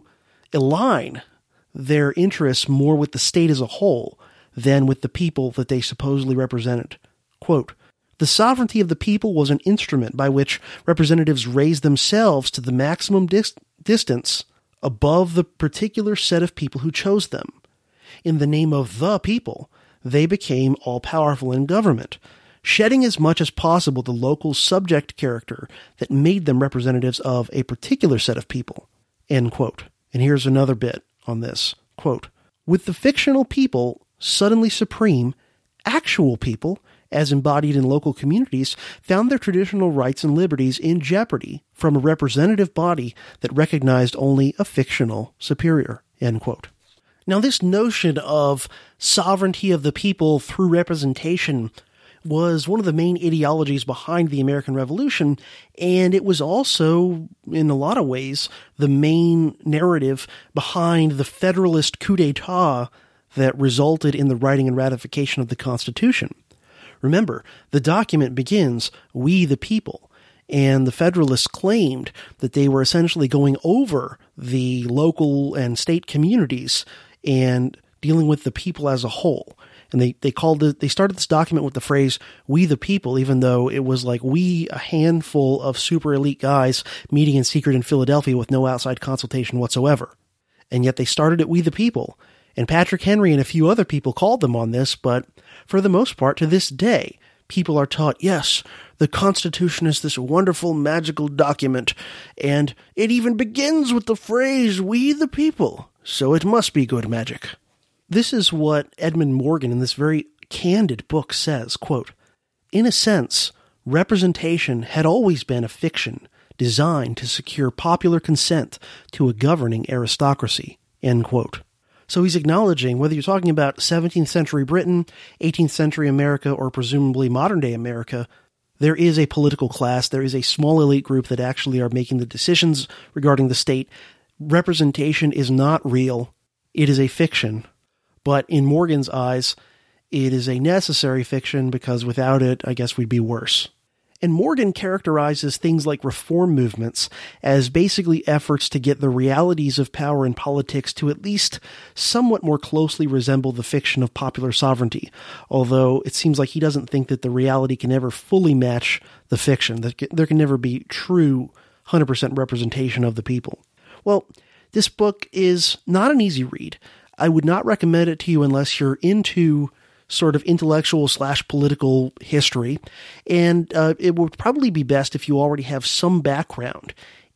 align their interests more with the state as a whole than with the people that they supposedly represented. Quote, "The sovereignty of the people was an instrument by which representatives raised themselves to the maximum dis- distance above the particular set of people who chose them. In the name of the people, they became all-powerful in government, shedding as much as possible the local subject character that made them representatives of a particular set of people." End quote. And here's another bit on this. Quote, "With the fictional people suddenly supreme, actual people, as embodied in local communities, found their traditional rights and liberties in jeopardy from a representative body that recognized only a fictional superior." End quote. Now, this notion of sovereignty of the people through representation was one of the main ideologies behind the American Revolution, and it was also, in a lot of ways, the main narrative behind the Federalist coup d'etat that resulted in the writing and ratification of the Constitution. Remember, the document begins, "We the people," and the Federalists claimed that they were essentially going over the local and state communities and dealing with the people as a whole. And they, they called it, they started this document with the phrase, "We the people," even though it was like we, a handful of super elite guys meeting in secret in Philadelphia with no outside consultation whatsoever. And yet they started it, "We the people." And Patrick Henry and a few other people called them on this, but for the most part, to this day, people are taught, yes, the Constitution is this wonderful, magical document, and it even begins with the phrase, "We the people," so it must be good magic. This is what Edmund Morgan in this very candid book says, quote, "In a sense, representation had always been a fiction designed to secure popular consent to a governing aristocracy." End quote. So he's acknowledging, whether you're talking about seventeenth century Britain, eighteenth century America, or presumably modern-day America, there is a political class, there is a small elite group that actually are making the decisions regarding the state. Representation is not real. It is a fiction. But in Morgan's eyes, it is a necessary fiction because without it, I guess we'd be worse. And Morgan characterizes things like reform movements as basically efforts to get the realities of power in politics to at least somewhat more closely resemble the fiction of popular sovereignty, although it seems like he doesn't think that the reality can ever fully match the fiction, that there can never be true one hundred percent representation of the people. Well, this book is not an easy read. I would not recommend it to you unless you're into sort of intellectual slash political history, and uh, it would probably be best if you already have some background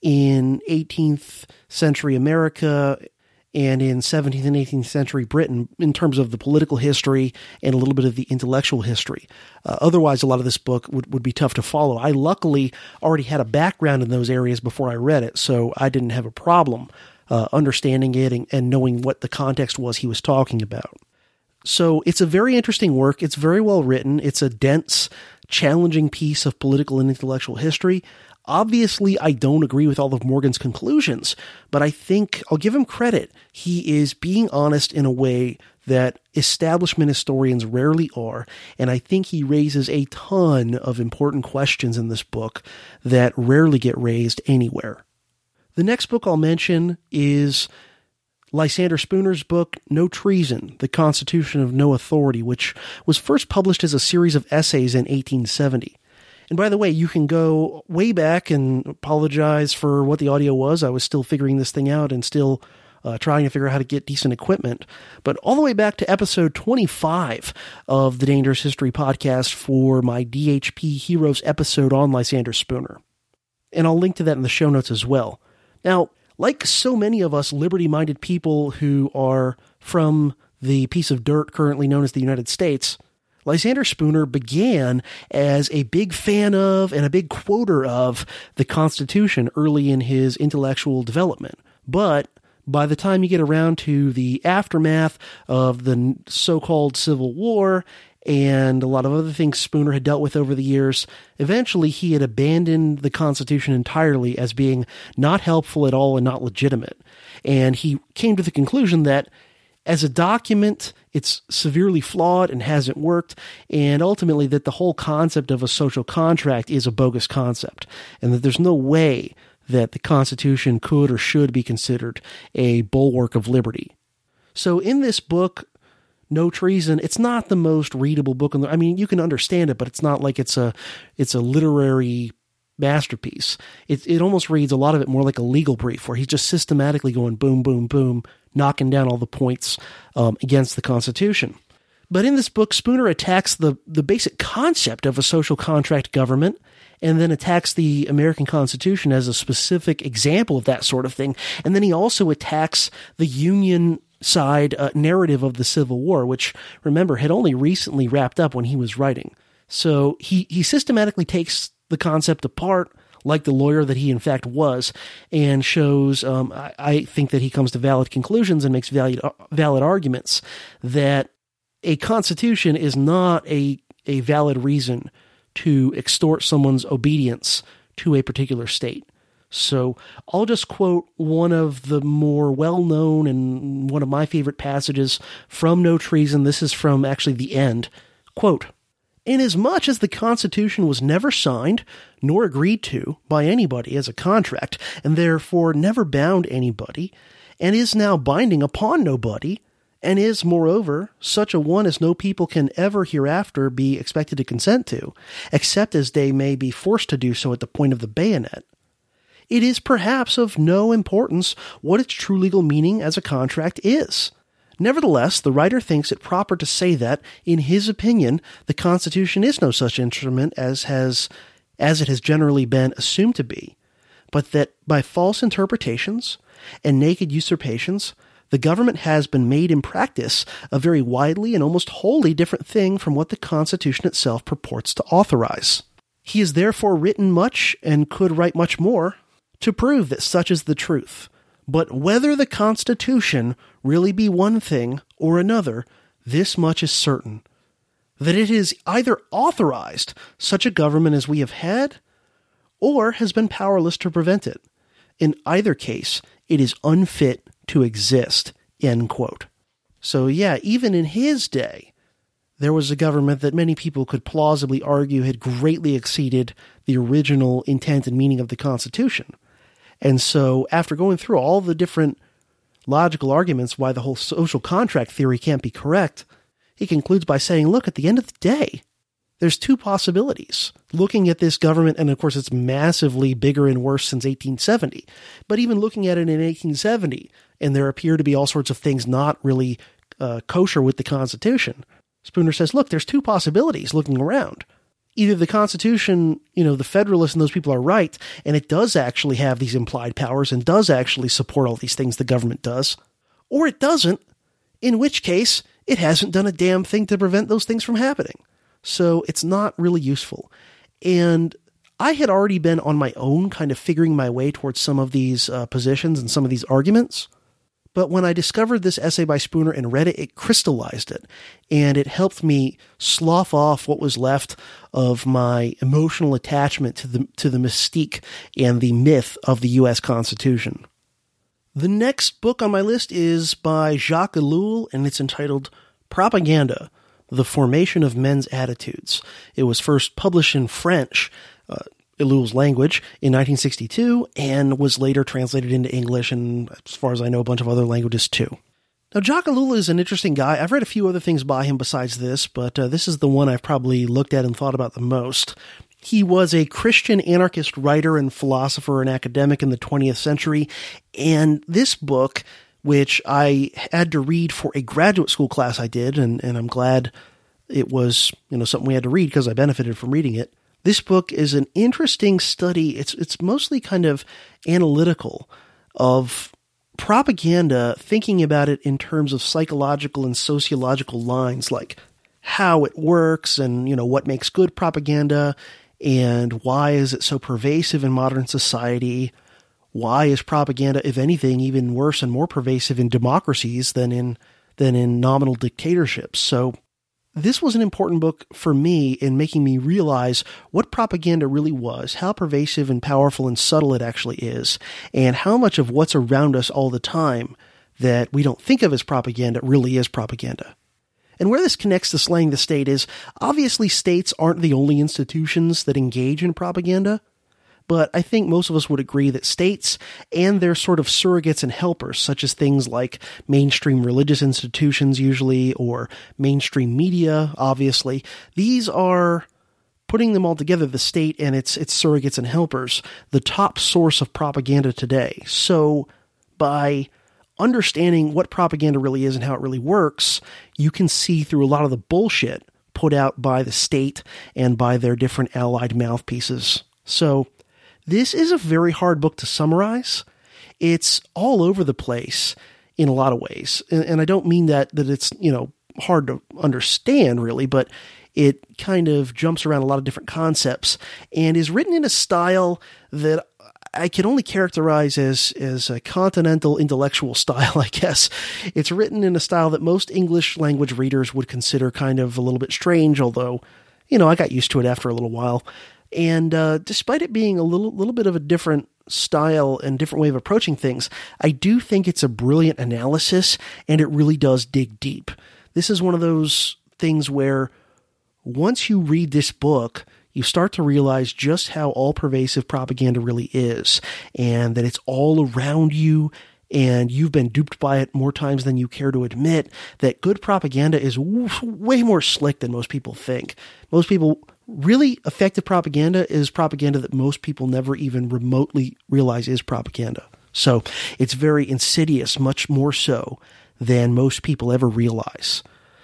in eighteenth century America and in seventeenth and eighteenth century Britain in terms of the political history and a little bit of the intellectual history. Uh, otherwise, a lot of this book would, would be tough to follow. I luckily already had a background in those areas before I read it, so I didn't have a problem uh, understanding it and, and knowing what the context was he was talking about. So it's a very interesting work. It's very well written. It's a dense, challenging piece of political and intellectual history. Obviously, I don't agree with all of Morgan's conclusions, but I think I'll give him credit. He is being honest in a way that establishment historians rarely are, and I think he raises a ton of important questions in this book that rarely get raised anywhere. The next book I'll mention is Lysander Spooner's book, No Treason, The Constitution of No Authority, which was first published as a series of essays in eighteen seventy. And by the way, you can go way back and apologize for what the audio was. I was still figuring this thing out and still uh, trying to figure out how to get decent equipment. But all the way back to episode twenty-five of the Dangerous History podcast for my D H P Heroes episode on Lysander Spooner. And I'll link to that in the show notes as well. Now, like so many of us liberty-minded people who are from the piece of dirt currently known as the United States, Lysander Spooner began as a big fan of and a big quoter of the Constitution early in his intellectual development. But by the time you get around to the aftermath of the so-called Civil War and a lot of other things Spooner had dealt with over the years, eventually he had abandoned the Constitution entirely as being not helpful at all and not legitimate. And he came to the conclusion that as a document, it's severely flawed and hasn't worked, and ultimately that the whole concept of a social contract is a bogus concept, and that there's no way that the Constitution could or should be considered a bulwark of liberty. So in this book, No Treason, it's not the most readable book in the, I mean, you can understand it, but it's not like it's a it's a literary masterpiece. It it almost reads a lot of it more like a legal brief, where he's just systematically going boom, boom, boom, knocking down all the points um, against the Constitution. But in this book, Spooner attacks the, the basic concept of a social contract government, and then attacks the American Constitution as a specific example of that sort of thing. And then he also attacks the Union side uh, narrative of the Civil War, which, remember, had only recently wrapped up when he was writing. So he, he systematically takes the concept apart, like the lawyer that he in fact was, and shows, um, I, I think that he comes to valid conclusions and makes valid, valid arguments that a constitution is not a, a valid reason to extort someone's obedience to a particular state. So I'll just quote one of the more well-known and one of my favorite passages from No Treason. This is from actually the end. Quote, "Inasmuch as the Constitution was never signed nor agreed to by anybody as a contract, and therefore never bound anybody, and is now binding upon nobody, and is, moreover, such a one as no people can ever hereafter be expected to consent to, except as they may be forced to do so at the point of the bayonet, it is perhaps of no importance what its true legal meaning as a contract is. Nevertheless, the writer thinks it proper to say that, in his opinion, the Constitution is no such instrument as has, as it has generally been assumed to be, but that by false interpretations and naked usurpations, the government has been made in practice a very widely and almost wholly different thing from what the Constitution itself purports to authorize. He has therefore written much, and could write much more, to prove that such is the truth. But whether the Constitution really be one thing or another, this much is certain, that it is either authorized such a government as we have had, or has been powerless to prevent it. In either case, it is unfit to exist." End quote. So yeah, even in his day, there was a government that many people could plausibly argue had greatly exceeded the original intent and meaning of the Constitution. And so after going through all the different logical arguments why the whole social contract theory can't be correct, he concludes by saying, look, at the end of the day, there's two possibilities. Looking at this government, and of course it's massively bigger and worse since eighteen seventy, but even looking at it in eighteen seventy, and there appear to be all sorts of things not really uh, kosher with the Constitution, Spooner says, look, there's two possibilities looking around. Either the Constitution, you know, the Federalists and those people are right, and it does actually have these implied powers and does actually support all these things the government does, or it doesn't, in which case it hasn't done a damn thing to prevent those things from happening. So it's not really useful. And I had already been on my own kind of figuring my way towards some of these uh, positions and some of these arguments. But when I discovered this essay by Spooner and read it, it crystallized it, and it helped me slough off what was left of my emotional attachment to the to the mystique and the myth of the U S Constitution. The next book on my list is by Jacques Ellul, and it's entitled Propaganda: The Formation of Men's Attitudes. It was first published in French, uh, Ellul's language, in nineteen sixty-two, and was later translated into English and, as far as I know, a bunch of other languages too. Now, Jacques Ellul is an interesting guy. I've read a few other things by him besides this, but uh, this is the one I've probably looked at and thought about the most. He was a Christian anarchist writer and philosopher and academic in the twentieth century, and this book, which I had to read for a graduate school class I did, and, and I'm glad it was, you know, something we had to read because I benefited from reading it. This book is an interesting study. It's it's mostly kind of analytical of propaganda, thinking about it in terms of psychological and sociological lines, like how it works and, you know, what makes good propaganda and why is it so pervasive in modern society. Why is propaganda, if anything, even worse and more pervasive in democracies than in than in nominal dictatorships? So this was an important book for me in making me realize what propaganda really was, how pervasive and powerful and subtle it actually is, and how much of what's around us all the time that we don't think of as propaganda really is propaganda. And where this connects to slaying the state is, obviously states aren't the only institutions that engage in propaganda. But I think most of us would agree that states and their sort of surrogates and helpers, such as things like mainstream religious institutions usually, or mainstream media, obviously, these are, putting them all together, the state and its its surrogates and helpers, the top source of propaganda today. So by understanding what propaganda really is and how it really works, you can see through a lot of the bullshit put out by the state and by their different allied mouthpieces. So this is a very hard book to summarize. It's all over the place in a lot of ways. And, and I don't mean that, that it's, you know, hard to understand really, but it kind of jumps around a lot of different concepts and is written in a style that I can only characterize as, as a continental intellectual style, I guess. It's written in a style that most English language readers would consider kind of a little bit strange, although, you know, I got used to it after a little while. And uh, despite it being a little little bit of a different style and different way of approaching things, I do think it's a brilliant analysis, and it really does dig deep. This is one of those things where once you read this book, you start to realize just how all-pervasive propaganda really is, and that it's all around you, and you've been duped by it more times than you care to admit, that good propaganda is w- way more slick than most people think. Most people... Really effective propaganda is propaganda that most people never even remotely realize is propaganda. So it's very insidious, much more so than most people ever realize.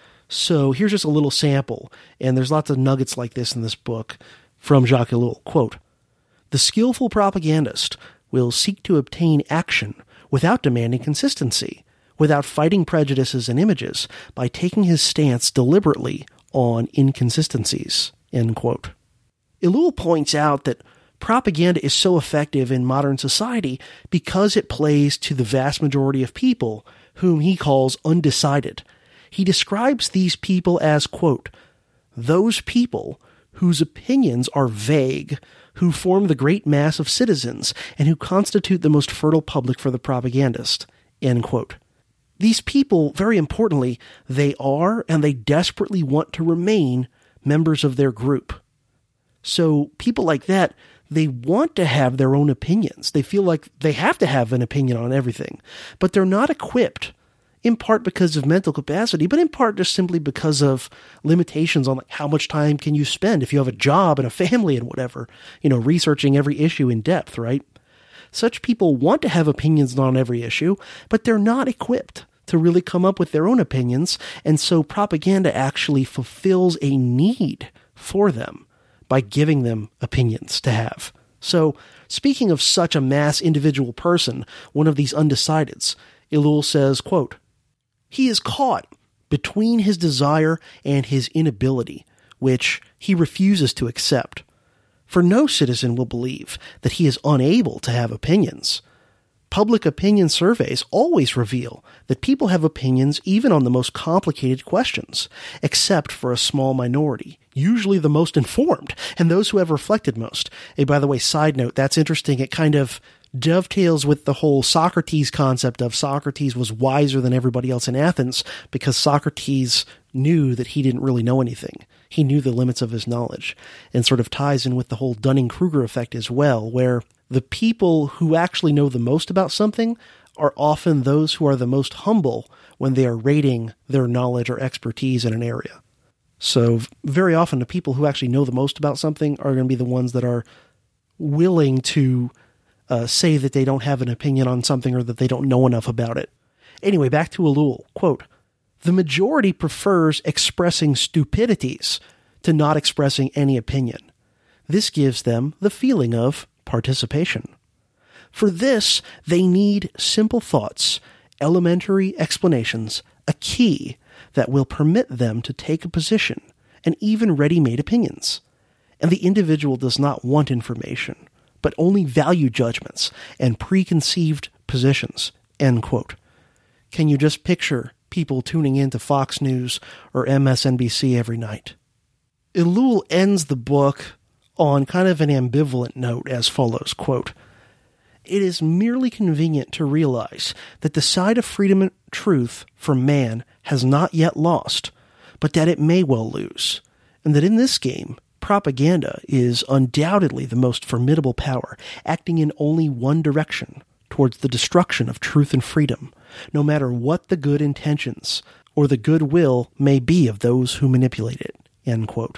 So here's just a little sample, and there's lots of nuggets like this in this book from Jacques Ellul. Quote, "The skillful propagandist will seek to obtain action without demanding consistency, without fighting prejudices and images, by taking his stance deliberately on inconsistencies." End quote. Ellul points out that propaganda is so effective in modern society because it plays to the vast majority of people whom he calls undecided. He describes these people as, quote, "those people whose opinions are vague, who form the great mass of citizens, and who constitute the most fertile public for the propagandist." End quote. These people, very importantly, they are and they desperately want to remain members of their group. So people like that, they want to have their own opinions. They feel like they have to have an opinion on everything, but they're not equipped, in part because of mental capacity, but in part just simply because of limitations on like how much time can you spend if you have a job and a family and whatever, you know, researching every issue in depth, right? Such people want to have opinions on every issue, but they're not equipped to really come up with their own opinions, and so propaganda actually fulfills a need for them by giving them opinions to have. So, speaking of such a mass individual person, one of these undecideds, Ellul says, quote, "He is caught between his desire and his inability, which he refuses to accept. For no citizen will believe that he is unable to have opinions. Public opinion surveys always reveal that people have opinions even on the most complicated questions, except for a small minority, usually the most informed, and those who have reflected most." Hey, by the way, side note, that's interesting. It kind of dovetails with the whole Socrates concept of Socrates was wiser than everybody else in Athens because Socrates knew that he didn't really know anything. He knew the limits of his knowledge, and sort of ties in with the whole Dunning-Kruger effect as well, where the people who actually know the most about something are often those who are the most humble when they are rating their knowledge or expertise in an area. So very often the people who actually know the most about something are going to be the ones that are willing to uh, say that they don't have an opinion on something or that they don't know enough about it. Anyway, back to Ellul. Quote, "The majority prefers expressing stupidities to not expressing any opinion. This gives them the feeling of participation. For this, they need simple thoughts, elementary explanations, a key, that will permit them to take a position and even ready-made opinions. And the individual does not want information, but only value judgments and preconceived positions, end quote. Can you just picture people tuning in to Fox News or M S N B C every night? Ellul ends the book on kind of an ambivalent note as follows, quote, "It is merely convenient to realize that the side of freedom and truth for man has not yet lost, but that it may well lose, and that in this game, propaganda is undoubtedly the most formidable power, acting in only one direction, towards the destruction of truth and freedom, no matter what the good intentions or the goodwill may be of those who manipulate it," end quote.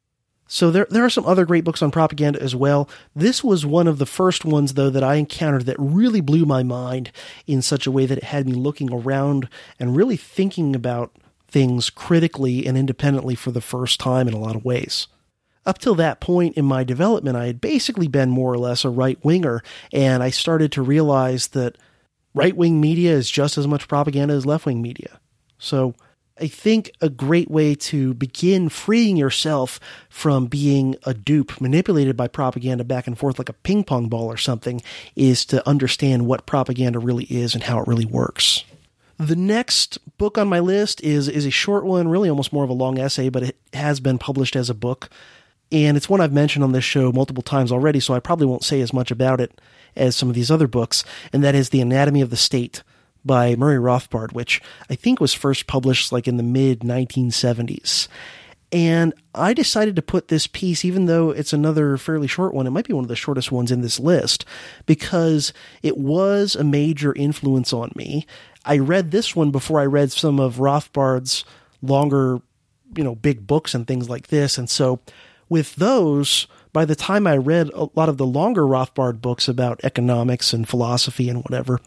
So there there are some other great books on propaganda as well. This was one of the first ones, though, that I encountered that really blew my mind in such a way that it had me looking around and really thinking about things critically and independently for the first time in a lot of ways. Up till that point in my development, I had basically been more or less a right-winger, and I started to realize that right-wing media is just as much propaganda as left-wing media. So I think a great way to begin freeing yourself from being a dupe manipulated by propaganda back and forth like a ping pong ball or something is to understand what propaganda really is and how it really works. The next book on my list is, is a short one, really almost more of a long essay, but it has been published as a book. And it's one I've mentioned on this show multiple times already, so I probably won't say as much about it as some of these other books, and that is The Anatomy of the State by Murray Rothbard, which I think was first published like in the mid nineteen seventies. And I decided to put this piece, even though it's another fairly short one, it might be one of the shortest ones in this list, because it was a major influence on me. I read this one before I read some of Rothbard's longer, you know, big books and things like this. And so with those, by the time I read a lot of the longer Rothbard books about economics and philosophy and whatever,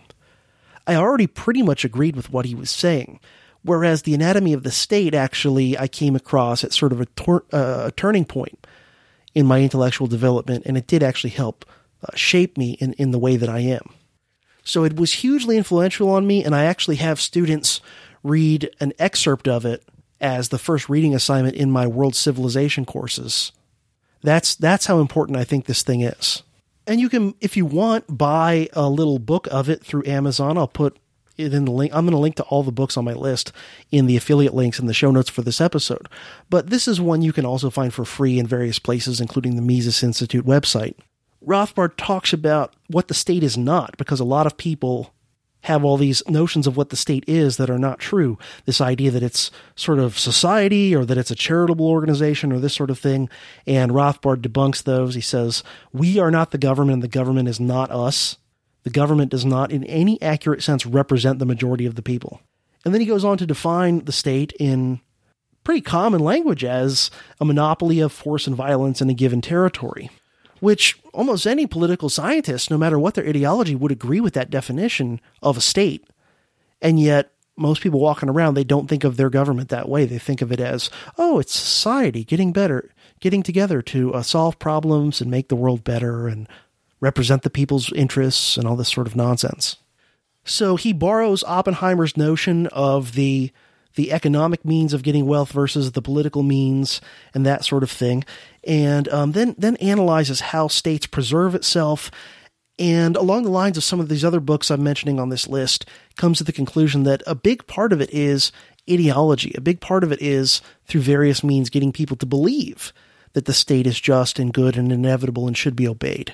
I already pretty much agreed with what he was saying. Whereas The Anatomy of the State, actually, I came across at sort of a, tor- uh, a turning point in my intellectual development, and it did actually help uh, shape me in, in the way that I am. So it was hugely influential on me, and I actually have students read an excerpt of it as the first reading assignment in my world civilization courses. That's that's how important I think this thing is. And you can, if you want, buy a little book of it through Amazon. I'll put it in the link. I'm going to link to all the books on my list in the affiliate links in the show notes for this episode. But this is one you can also find for free in various places, including the Mises Institute website. Rothbard talks about what the state is not, because a lot of people have all these notions of what the state is that are not true. This idea that it's sort of society or that it's a charitable organization or this sort of thing. And Rothbard debunks those. He says, we are not the government and the government is not us. The government does not in any accurate sense represent the majority of the people. And then he goes on to define the state in pretty common language as a monopoly of force and violence in a given territory, which almost any political scientist, no matter what their ideology, would agree with that definition of a state. And yet, most people walking around, they don't think of their government that way. They think of it as, oh, it's society getting better, getting together to uh, solve problems and make the world better and represent the people's interests and all this sort of nonsense. So he borrows Oppenheimer's notion of the the economic means of getting wealth versus the political means and that sort of thing, and um, then then analyzes how states preserve itself, and along the lines of some of these other books I'm mentioning on this list, comes to the conclusion that a big part of it is ideology. A big part of it is, through various means, getting people to believe that the state is just and good and inevitable and should be obeyed.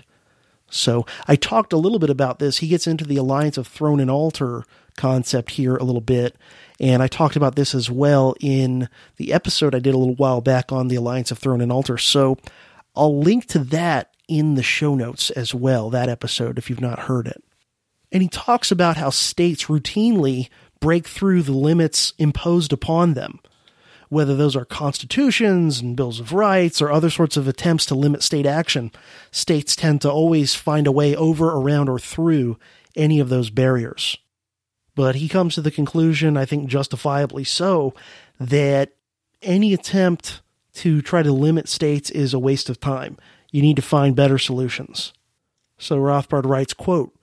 So I talked a little bit about this. He gets into the alliance of throne and altar concept here a little bit, and I talked about this as well in the episode I did a little while back on the alliance of throne and altar. So I'll link to that in the show notes as well, that episode, if you've not heard it. And he talks about how states routinely break through the limits imposed upon them, whether those are constitutions and bills of rights or other sorts of attempts to limit state action. States tend to always find a way over, around, or through any of those barriers. But he comes to the conclusion, I think justifiably so, that any attempt to try to limit states is a waste of time. You need to find better solutions. So Rothbard writes, quote,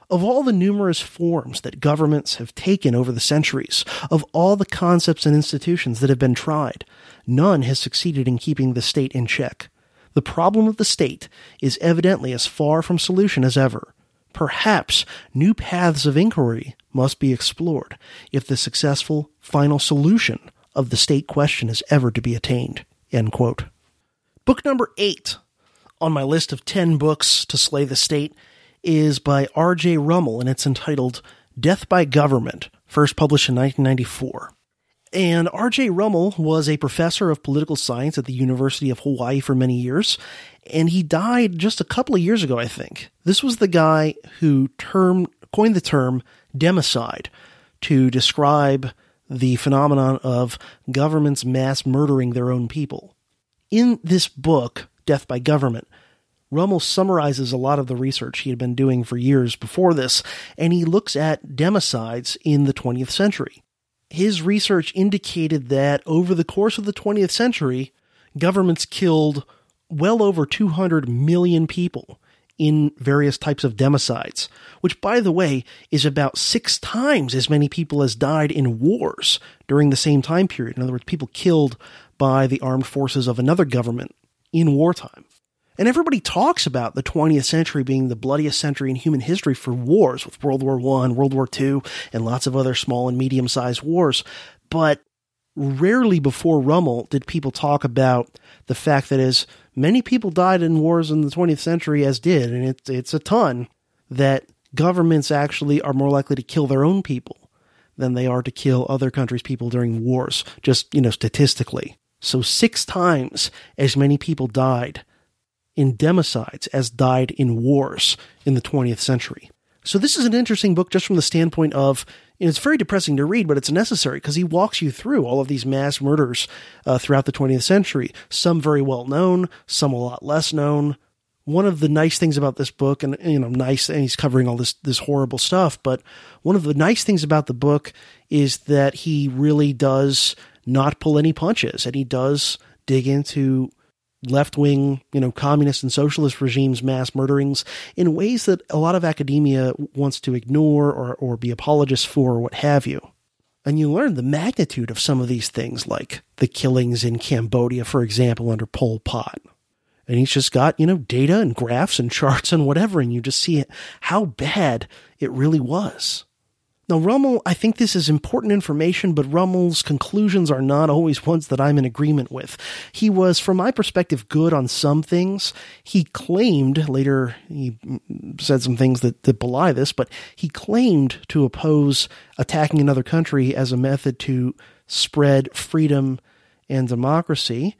Of all the numerous forms that governments have taken over the centuries, of all the concepts and institutions that have been tried, none has succeeded in keeping the state in check. The problem of the state is evidently as far from solution as ever. Perhaps new paths of inquiry must be explored if the successful final solution of the state question is ever to be attained." End quote. Book number eight on my list of ten books to slay the state is by R J Rummel, and it's entitled Death by Government, first published in nineteen ninety-four. And R J Rummel was a professor of political science at the University of Hawaii for many years, and he died just a couple of years ago, I think. This was the guy who term, coined the term democide to describe the phenomenon of governments mass murdering their own people. In this book, Death by Government, Rummel summarizes a lot of the research he had been doing for years before this, and he looks at democides in the twentieth century. His research indicated that over the course of the twentieth century, governments killed well over two hundred million people in various types of democides, which, by the way, is about six times as many people as died in wars during the same time period. In other words, people killed by the armed forces of another government in wartime. And everybody talks about the twentieth century being the bloodiest century in human history for wars, with World War One, World War Two, and lots of other small and medium-sized wars. But rarely before Rummel did people talk about the fact that as many people died in wars in the twentieth century as did, and it's, it's a ton, that governments actually are more likely to kill their own people than they are to kill other countries' people during wars, just, you know, statistically. So six times as many people died in democides as died in wars in the twentieth century. So this is an interesting book just from the standpoint of, you know, it's very depressing to read, but it's necessary because he walks you through all of these mass murders uh, throughout the twentieth century. Some very well known, some a lot less known. One of the nice things about this book, and, you know, nice, and he's covering all this, this horrible stuff, but one of the nice things about the book is that he really does not pull any punches, and he does dig into left-wing, you know, communist and socialist regimes' mass murderings in ways that a lot of academia wants to ignore or, or be apologists for, or what have you. And you learn the magnitude of some of these things, like the killings in Cambodia, for example, under Pol Pot. And he's just got, you know, data and graphs and charts and whatever, and you just see how bad it really was. Now, Rummel, I think this is important information, but Rummel's conclusions are not always ones that I'm in agreement with. He was, from my perspective, good on some things. He claimed, later he said some things that, that belie this, but he claimed to oppose attacking another country as a method to spread freedom and democracy.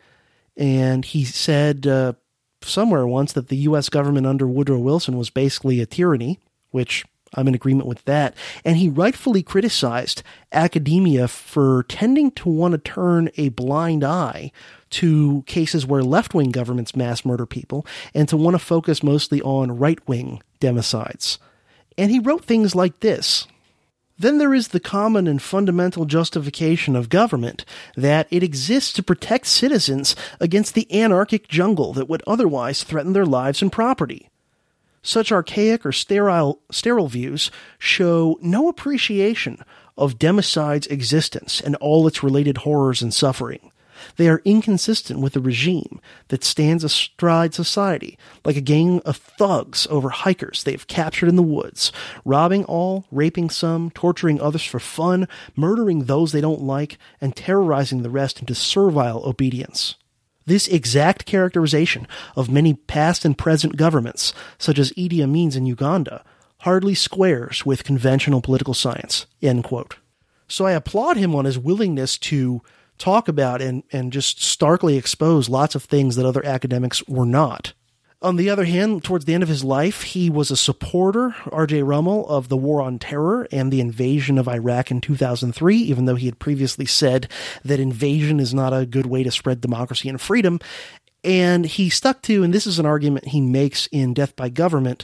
And he said uh, somewhere once that the U S government under Woodrow Wilson was basically a tyranny, which I'm in agreement with that. And he rightfully criticized academia for tending to want to turn a blind eye to cases where left-wing governments mass murder people and to want to focus mostly on right-wing democides. And he wrote things like this: "Then there is the common and fundamental justification of government, that it exists to protect citizens against the anarchic jungle that would otherwise threaten their lives and property. Such archaic or sterile, sterile views show no appreciation of democide's existence and all its related horrors and suffering. They are inconsistent with a regime that stands astride society like a gang of thugs over hikers they have captured in the woods, robbing all, raping some, torturing others for fun, murdering those they don't like, and terrorizing the rest into servile obedience. This exact characterization of many past and present governments, such as Idi Amin's in Uganda, hardly squares with conventional political science." End quote. So I applaud him on his willingness to talk about and, and just starkly expose lots of things that other academics were not. On the other hand, towards the end of his life, he was a supporter, R J Rummel, of the War on Terror and the invasion of Iraq in two thousand three, even though he had previously said that invasion is not a good way to spread democracy and freedom. And he stuck to, and this is an argument he makes in Death by Government,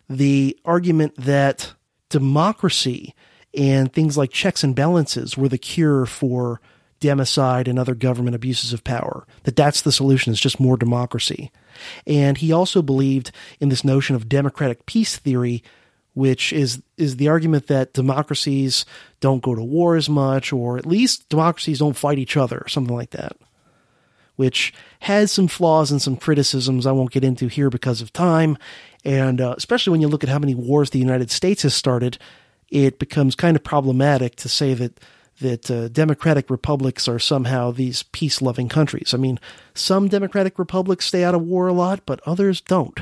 the argument that democracy and things like checks and balances were the cure for democide and other government abuses of power, that that's the solution, is just more democracy. And he also believed in this notion of democratic peace theory, which is is the argument that democracies don't go to war as much, or at least democracies don't fight each other, something like that, which has some flaws and some criticisms I won't get into here because of time. And uh, especially when you look at how many wars the United States has started, it becomes kind of problematic to say that that uh, democratic republics are somehow these peace-loving countries. I mean, some democratic republics stay out of war a lot, but others don't.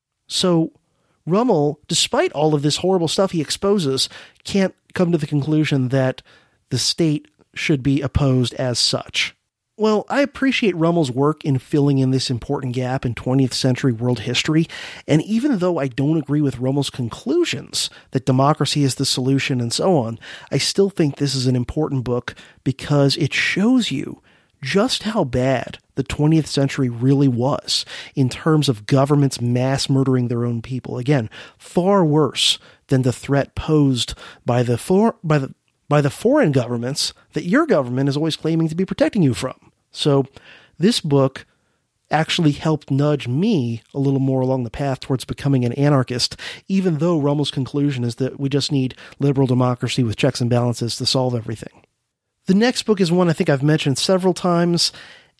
So Rummel, despite all of this horrible stuff he exposes, can't come to the conclusion that the state should be opposed as such. Well, I appreciate Rummel's work in filling in this important gap in twentieth century world history, and even though I don't agree with Rummel's conclusions that democracy is the solution and so on, I still think this is an important book because it shows you just how bad the twentieth century really was in terms of governments mass murdering their own people. Again, far worse than the threat posed by the for, by the by the foreign governments that your government is always claiming to be protecting you from. So this book actually helped nudge me a little more along the path towards becoming an anarchist, even though Rummel's conclusion is that we just need liberal democracy with checks and balances to solve everything. The next book is one I think I've mentioned several times,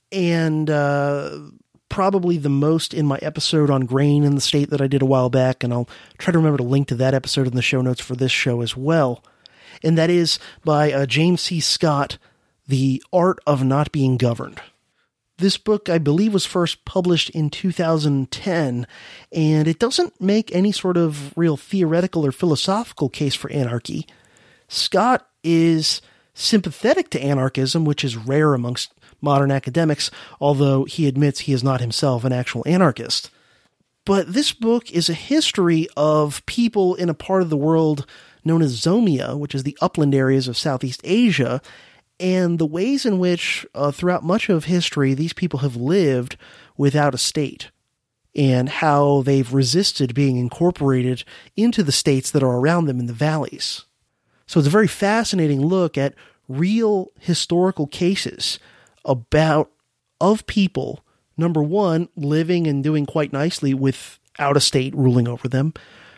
and uh, probably the most in my episode on grain in the state that I did a while back, and I'll try to remember to link to that episode in the show notes for this show as well. And that is by uh, James C. Scott, The Art of Not Being Governed. This book, I believe, was first published in two thousand ten, and it doesn't make any sort of real theoretical or philosophical case for anarchy. Scott is sympathetic to anarchism, which is rare amongst modern academics, although he admits he is not himself an actual anarchist. But this book is a history of people in a part of the world known as Zomia, which is the upland areas of Southeast Asia, and the ways in which, uh, throughout much of history, these people have lived without a state, and how they've resisted being incorporated into the states that are around them in the valleys. So it's a very fascinating look at real historical cases about, of people, number one, living and doing quite nicely without a state ruling over them,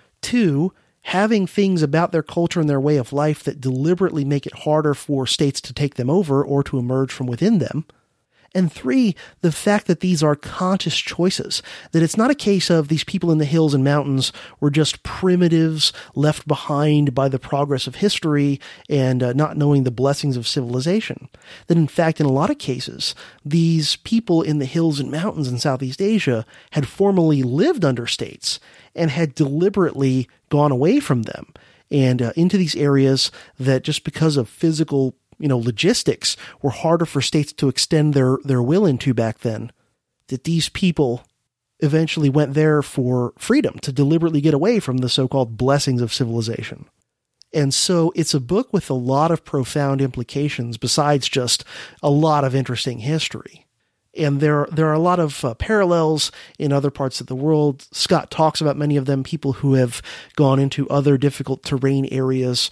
two, having things about their culture and their way of life that deliberately make it harder for states to take them over or to emerge from within them. And three, the fact that these are conscious choices, that it's not a case of these people in the hills and mountains were just primitives left behind by the progress of history and uh, not knowing the blessings of civilization. That in fact, in a lot of cases, these people in the hills and mountains in Southeast Asia had formerly lived under states and had deliberately gone away from them and uh, into these areas that just because of physical you know, logistics were harder for states to extend their, their will into back then, that these people eventually went there for freedom, to deliberately get away from the so-called blessings of civilization. And so it's a book with a lot of profound implications besides just a lot of interesting history. And there, there are a lot of uh, parallels in other parts of the world. Scott talks about many of them, people who have gone into other difficult terrain areas,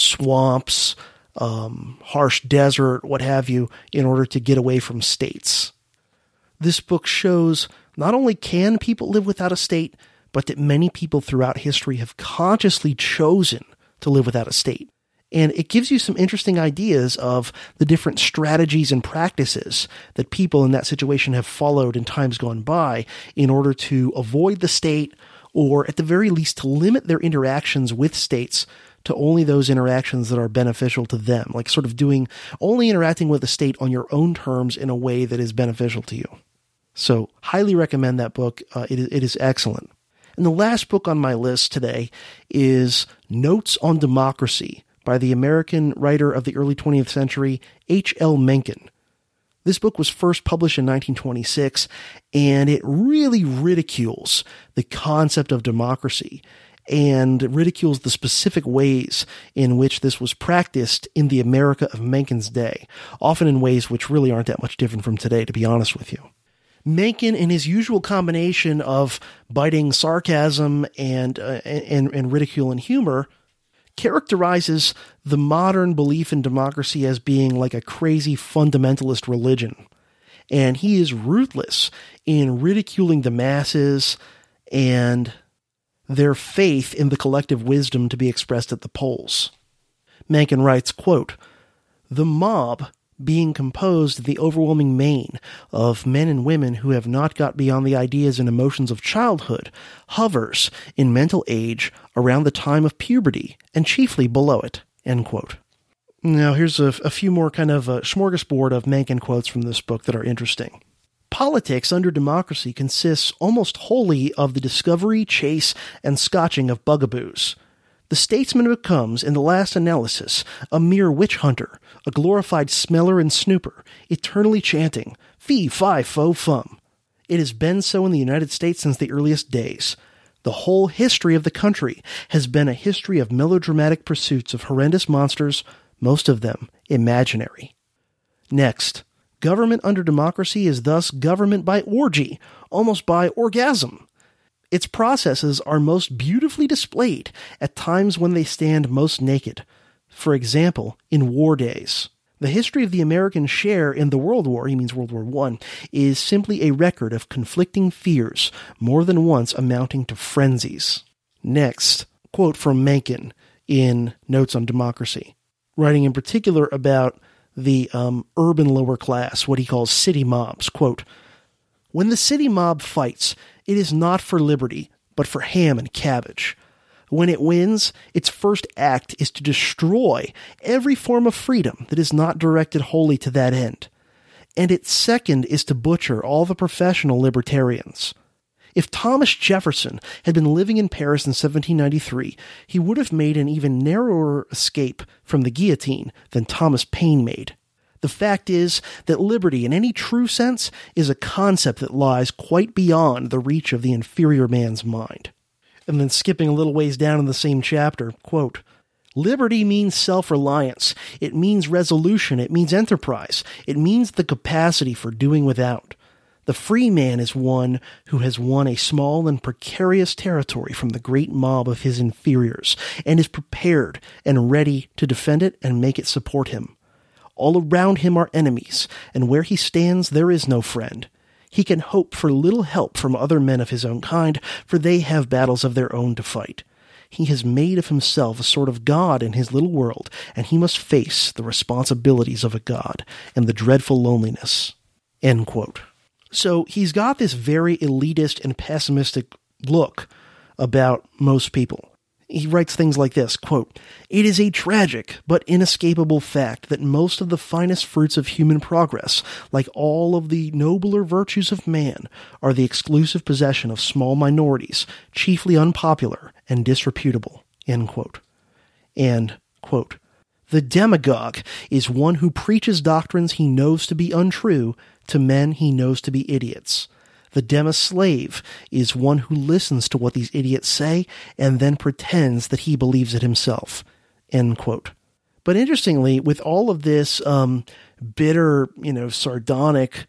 swamps, Um, harsh desert, what have you, in order to get away from states. This book shows not only can people live without a state, but that many people throughout history have consciously chosen to live without a state. And it gives you some interesting ideas of the different strategies and practices that people in that situation have followed in times gone by in order to avoid the state, or at the very least to limit their interactions with states to only those interactions that are beneficial to them, like sort of doing, only interacting with the state on your own terms in a way that is beneficial to you. So highly recommend that book. Uh, it, it is excellent. And the last book on my list today is Notes on Democracy by the American writer of the early twentieth century, H L Mencken. This book was first published in nineteen twenty-six, and it really ridicules the concept of democracy and ridicules the specific ways in which this was practiced in the America of Mencken's day, often in ways which really aren't that much different from today, to be honest with you. Mencken, in his usual combination of biting sarcasm and, uh, and, and ridicule and humor, characterizes the modern belief in democracy as being like a crazy fundamentalist religion. And he is ruthless in ridiculing the masses and their faith in the collective wisdom to be expressed at the polls. Mencken writes, quote, "The mob, being composed in the overwhelming main of men and women who have not got beyond the ideas and emotions of childhood, hovers in mental age around the time of puberty and chiefly below it." End quote. Now here's a, a few more kind of a smorgasbord of Mencken quotes from this book that are interesting. Politics under democracy consists almost wholly of the discovery, chase, and scotching of bugaboos. The statesman becomes, in the last analysis, a mere witch hunter, a glorified smeller and snooper, eternally chanting, fee, fi, fo, fum. It has been so in the United States since the earliest days. The whole history of the country has been a history of melodramatic pursuits of horrendous monsters, most of them imaginary. Next, government under democracy is thus government by orgy, almost by orgasm. Its processes are most beautifully displayed at times when they stand most naked. For example, in war days. The history of the American share in the World War, he means World War One, is simply a record of conflicting fears, more than once amounting to frenzies. Next, quote from Mencken in Notes on Democracy, writing in particular about the um, urban lower class, what he calls city mobs, quote, "When the city mob fights, it is not for liberty, but for ham and cabbage. When it wins, its first act is to destroy every form of freedom that is not directed wholly to that end. And its second is to butcher all the professional libertarians. If Thomas Jefferson had been living in Paris in seventeen ninety-three, he would have made an even narrower escape from the guillotine than Thomas Paine made. The fact is that liberty in any true sense is a concept that lies quite beyond the reach of the inferior man's mind." And then skipping a little ways down in the same chapter, quote, "Liberty means self-reliance. It means resolution. It means enterprise. It means the capacity for doing without. The free man is one who has won a small and precarious territory from the great mob of his inferiors, and is prepared and ready to defend it and make it support him. All around him are enemies, and where he stands there is no friend. He can hope for little help from other men of his own kind, for they have battles of their own to fight. He has made of himself a sort of god in his little world, and he must face the responsibilities of a god and the dreadful loneliness." End quote. So he's got this very elitist and pessimistic look about most people. He writes things like this, quote, "It is a tragic but inescapable fact that most of the finest fruits of human progress, like all of the nobler virtues of man, are the exclusive possession of small minorities, chiefly unpopular and disreputable." End quote. And, quote, "The demagogue is one who preaches doctrines he knows to be untrue to men he knows to be idiots. The dema-slave is one who listens to what these idiots say and then pretends that he believes it himself." End quote. But interestingly, with all of this um, bitter, you know, sardonic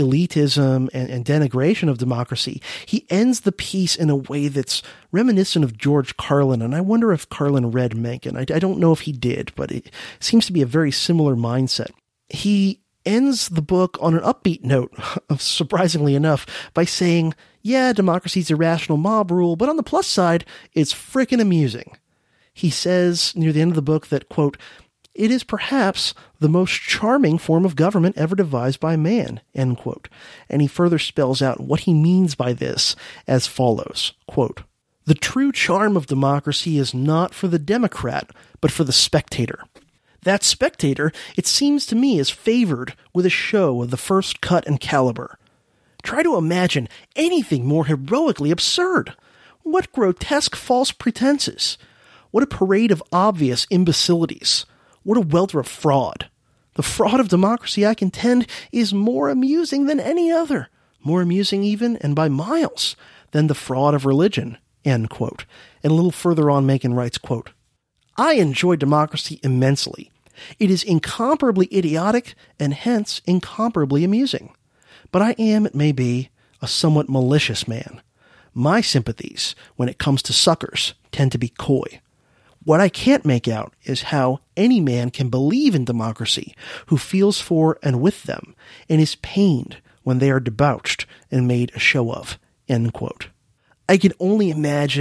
elitism and, and denigration of democracy, he ends the piece in a way that's reminiscent of George Carlin. And I wonder if Carlin read Mencken. I, I don't know if he did, but it seems to be a very similar mindset. He ends the book on an upbeat note, surprisingly enough, by saying, yeah, democracy's irrational mob rule, but on the plus side, it's frickin' amusing. He says near the end of the book that, quote, "It is perhaps the most charming form of government ever devised by man," end quote. And he further spells out what he means by this as follows, quote, "The true charm of democracy is not for the Democrat, but for the spectator. That spectator, it seems to me, is favored with a show of the first cut and caliber. Try to imagine anything more heroically absurd. What grotesque false pretenses. What a parade of obvious imbecilities. What a welter of fraud. The fraud of democracy, I contend, is more amusing than any other. More amusing even, and by miles, than the fraud of religion." End quote. And a little further on, Mencken writes, quote, "I enjoy democracy immensely. It is incomparably idiotic and hence incomparably amusing. But I am, it may be, a somewhat malicious man. My sympathies, when it comes to suckers, tend to be coy. What I can't make out is how any man can believe in democracy who feels for and with them and is pained when they are debauched and made a show of." End quote. I can only imagine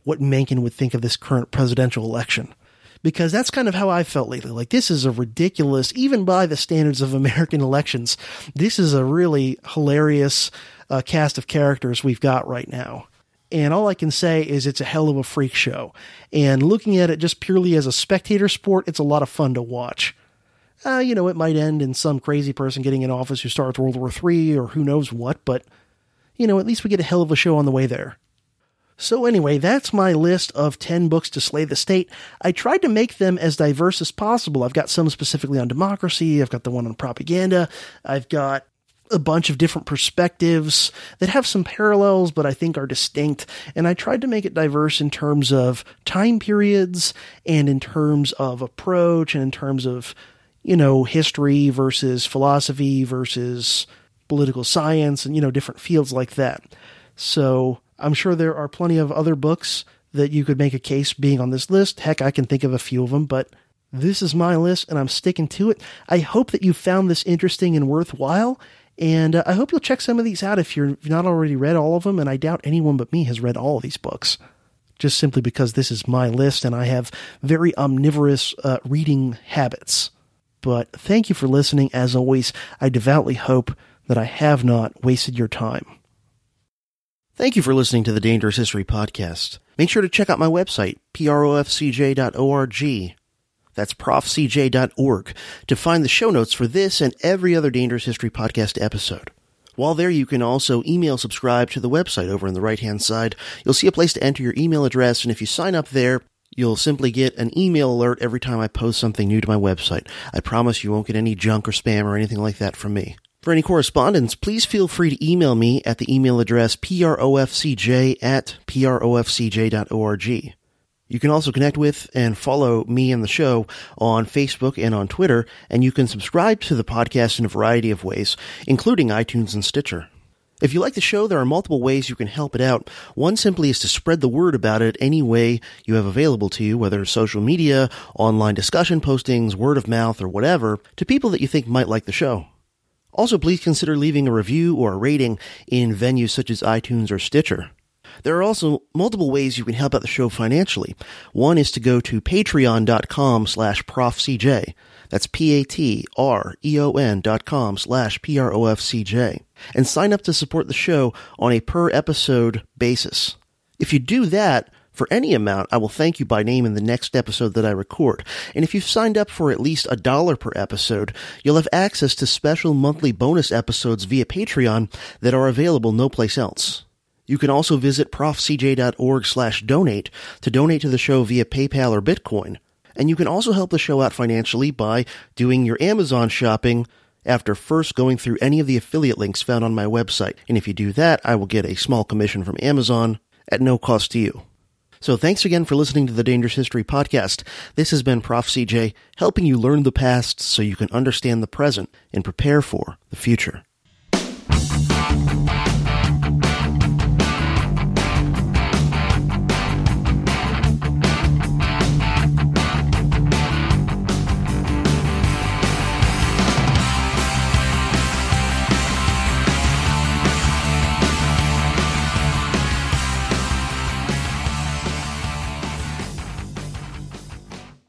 what Mencken would think of this current presidential election. Because that's kind of how I felt lately. Like, this is a ridiculous, even by the standards of American elections, this is a really hilarious uh, cast of characters we've got right now. And all I can say is it's a hell of a freak show. And looking at it just purely as a spectator sport, it's a lot of fun to watch. Uh, you know, it might end in some crazy person getting in office who starts World War Three or who knows what, but, you know, at least we get a hell of a show on the way there. So anyway, that's my list of ten books to slay the state. I tried to make them as diverse as possible. I've got some specifically on democracy. I've got the one on propaganda. I've got a bunch of different perspectives that have some parallels, but I think are distinct. And I tried to make it diverse in terms of time periods and in terms of approach and in terms of, you know, history versus philosophy versus political science and, you know, different fields like that. So I'm sure there are plenty of other books that you could make a case being on this list. Heck, I can think of a few of them, but this is my list and I'm sticking to it. I hope that you found this interesting and worthwhile, and uh, I hope you'll check some of these out if you're not already read all of them, and I doubt anyone but me has read all of these books, just simply because this is my list and I have very omnivorous uh, reading habits. But thank you for listening. As always, I devoutly hope that I have not wasted your time. Thank you for listening to the Dangerous History Podcast. Make sure to check out my website, profcj dot org. That's prof c j dot org to find the show notes for this and every other Dangerous History Podcast episode. While there, you can also email subscribe to the website over on the right-hand side. You'll see a place to enter your email address, and if you sign up there, you'll simply get an email alert every time I post something new to my website. I promise you won't get any junk or spam or anything like that from me. For any correspondence, please feel free to email me at the email address profcj at profcj dot org. You can also connect with and follow me and the show on Facebook and on Twitter, and you can subscribe to the podcast in a variety of ways, including iTunes and Stitcher. If you like the show, there are multiple ways you can help it out. One simply is to spread the word about it any way you have available to you, whether social media, online discussion postings, word of mouth, or whatever, to people that you think might like the show. Also, please consider leaving a review or a rating in venues such as iTunes or Stitcher. There are also multiple ways you can help out the show financially. One is to go to patreon.com slash profcj. That's P-A-T-R-E-O-N dot com slash P-R-O-F-C-J. And sign up to support the show on a per-episode basis. If you do that, for any amount, I will thank you by name in the next episode that I record. And if you've signed up for at least a dollar per episode, you'll have access to special monthly bonus episodes via Patreon that are available no place else. You can also visit profcj.org slash donate to donate to the show via PayPal or Bitcoin. And you can also help the show out financially by doing your Amazon shopping after first going through any of the affiliate links found on my website. And if you do that, I will get a small commission from Amazon at no cost to you. So thanks again for listening to the Dangerous History Podcast. This has been Prof C J, helping you learn the past so you can understand the present and prepare for the future.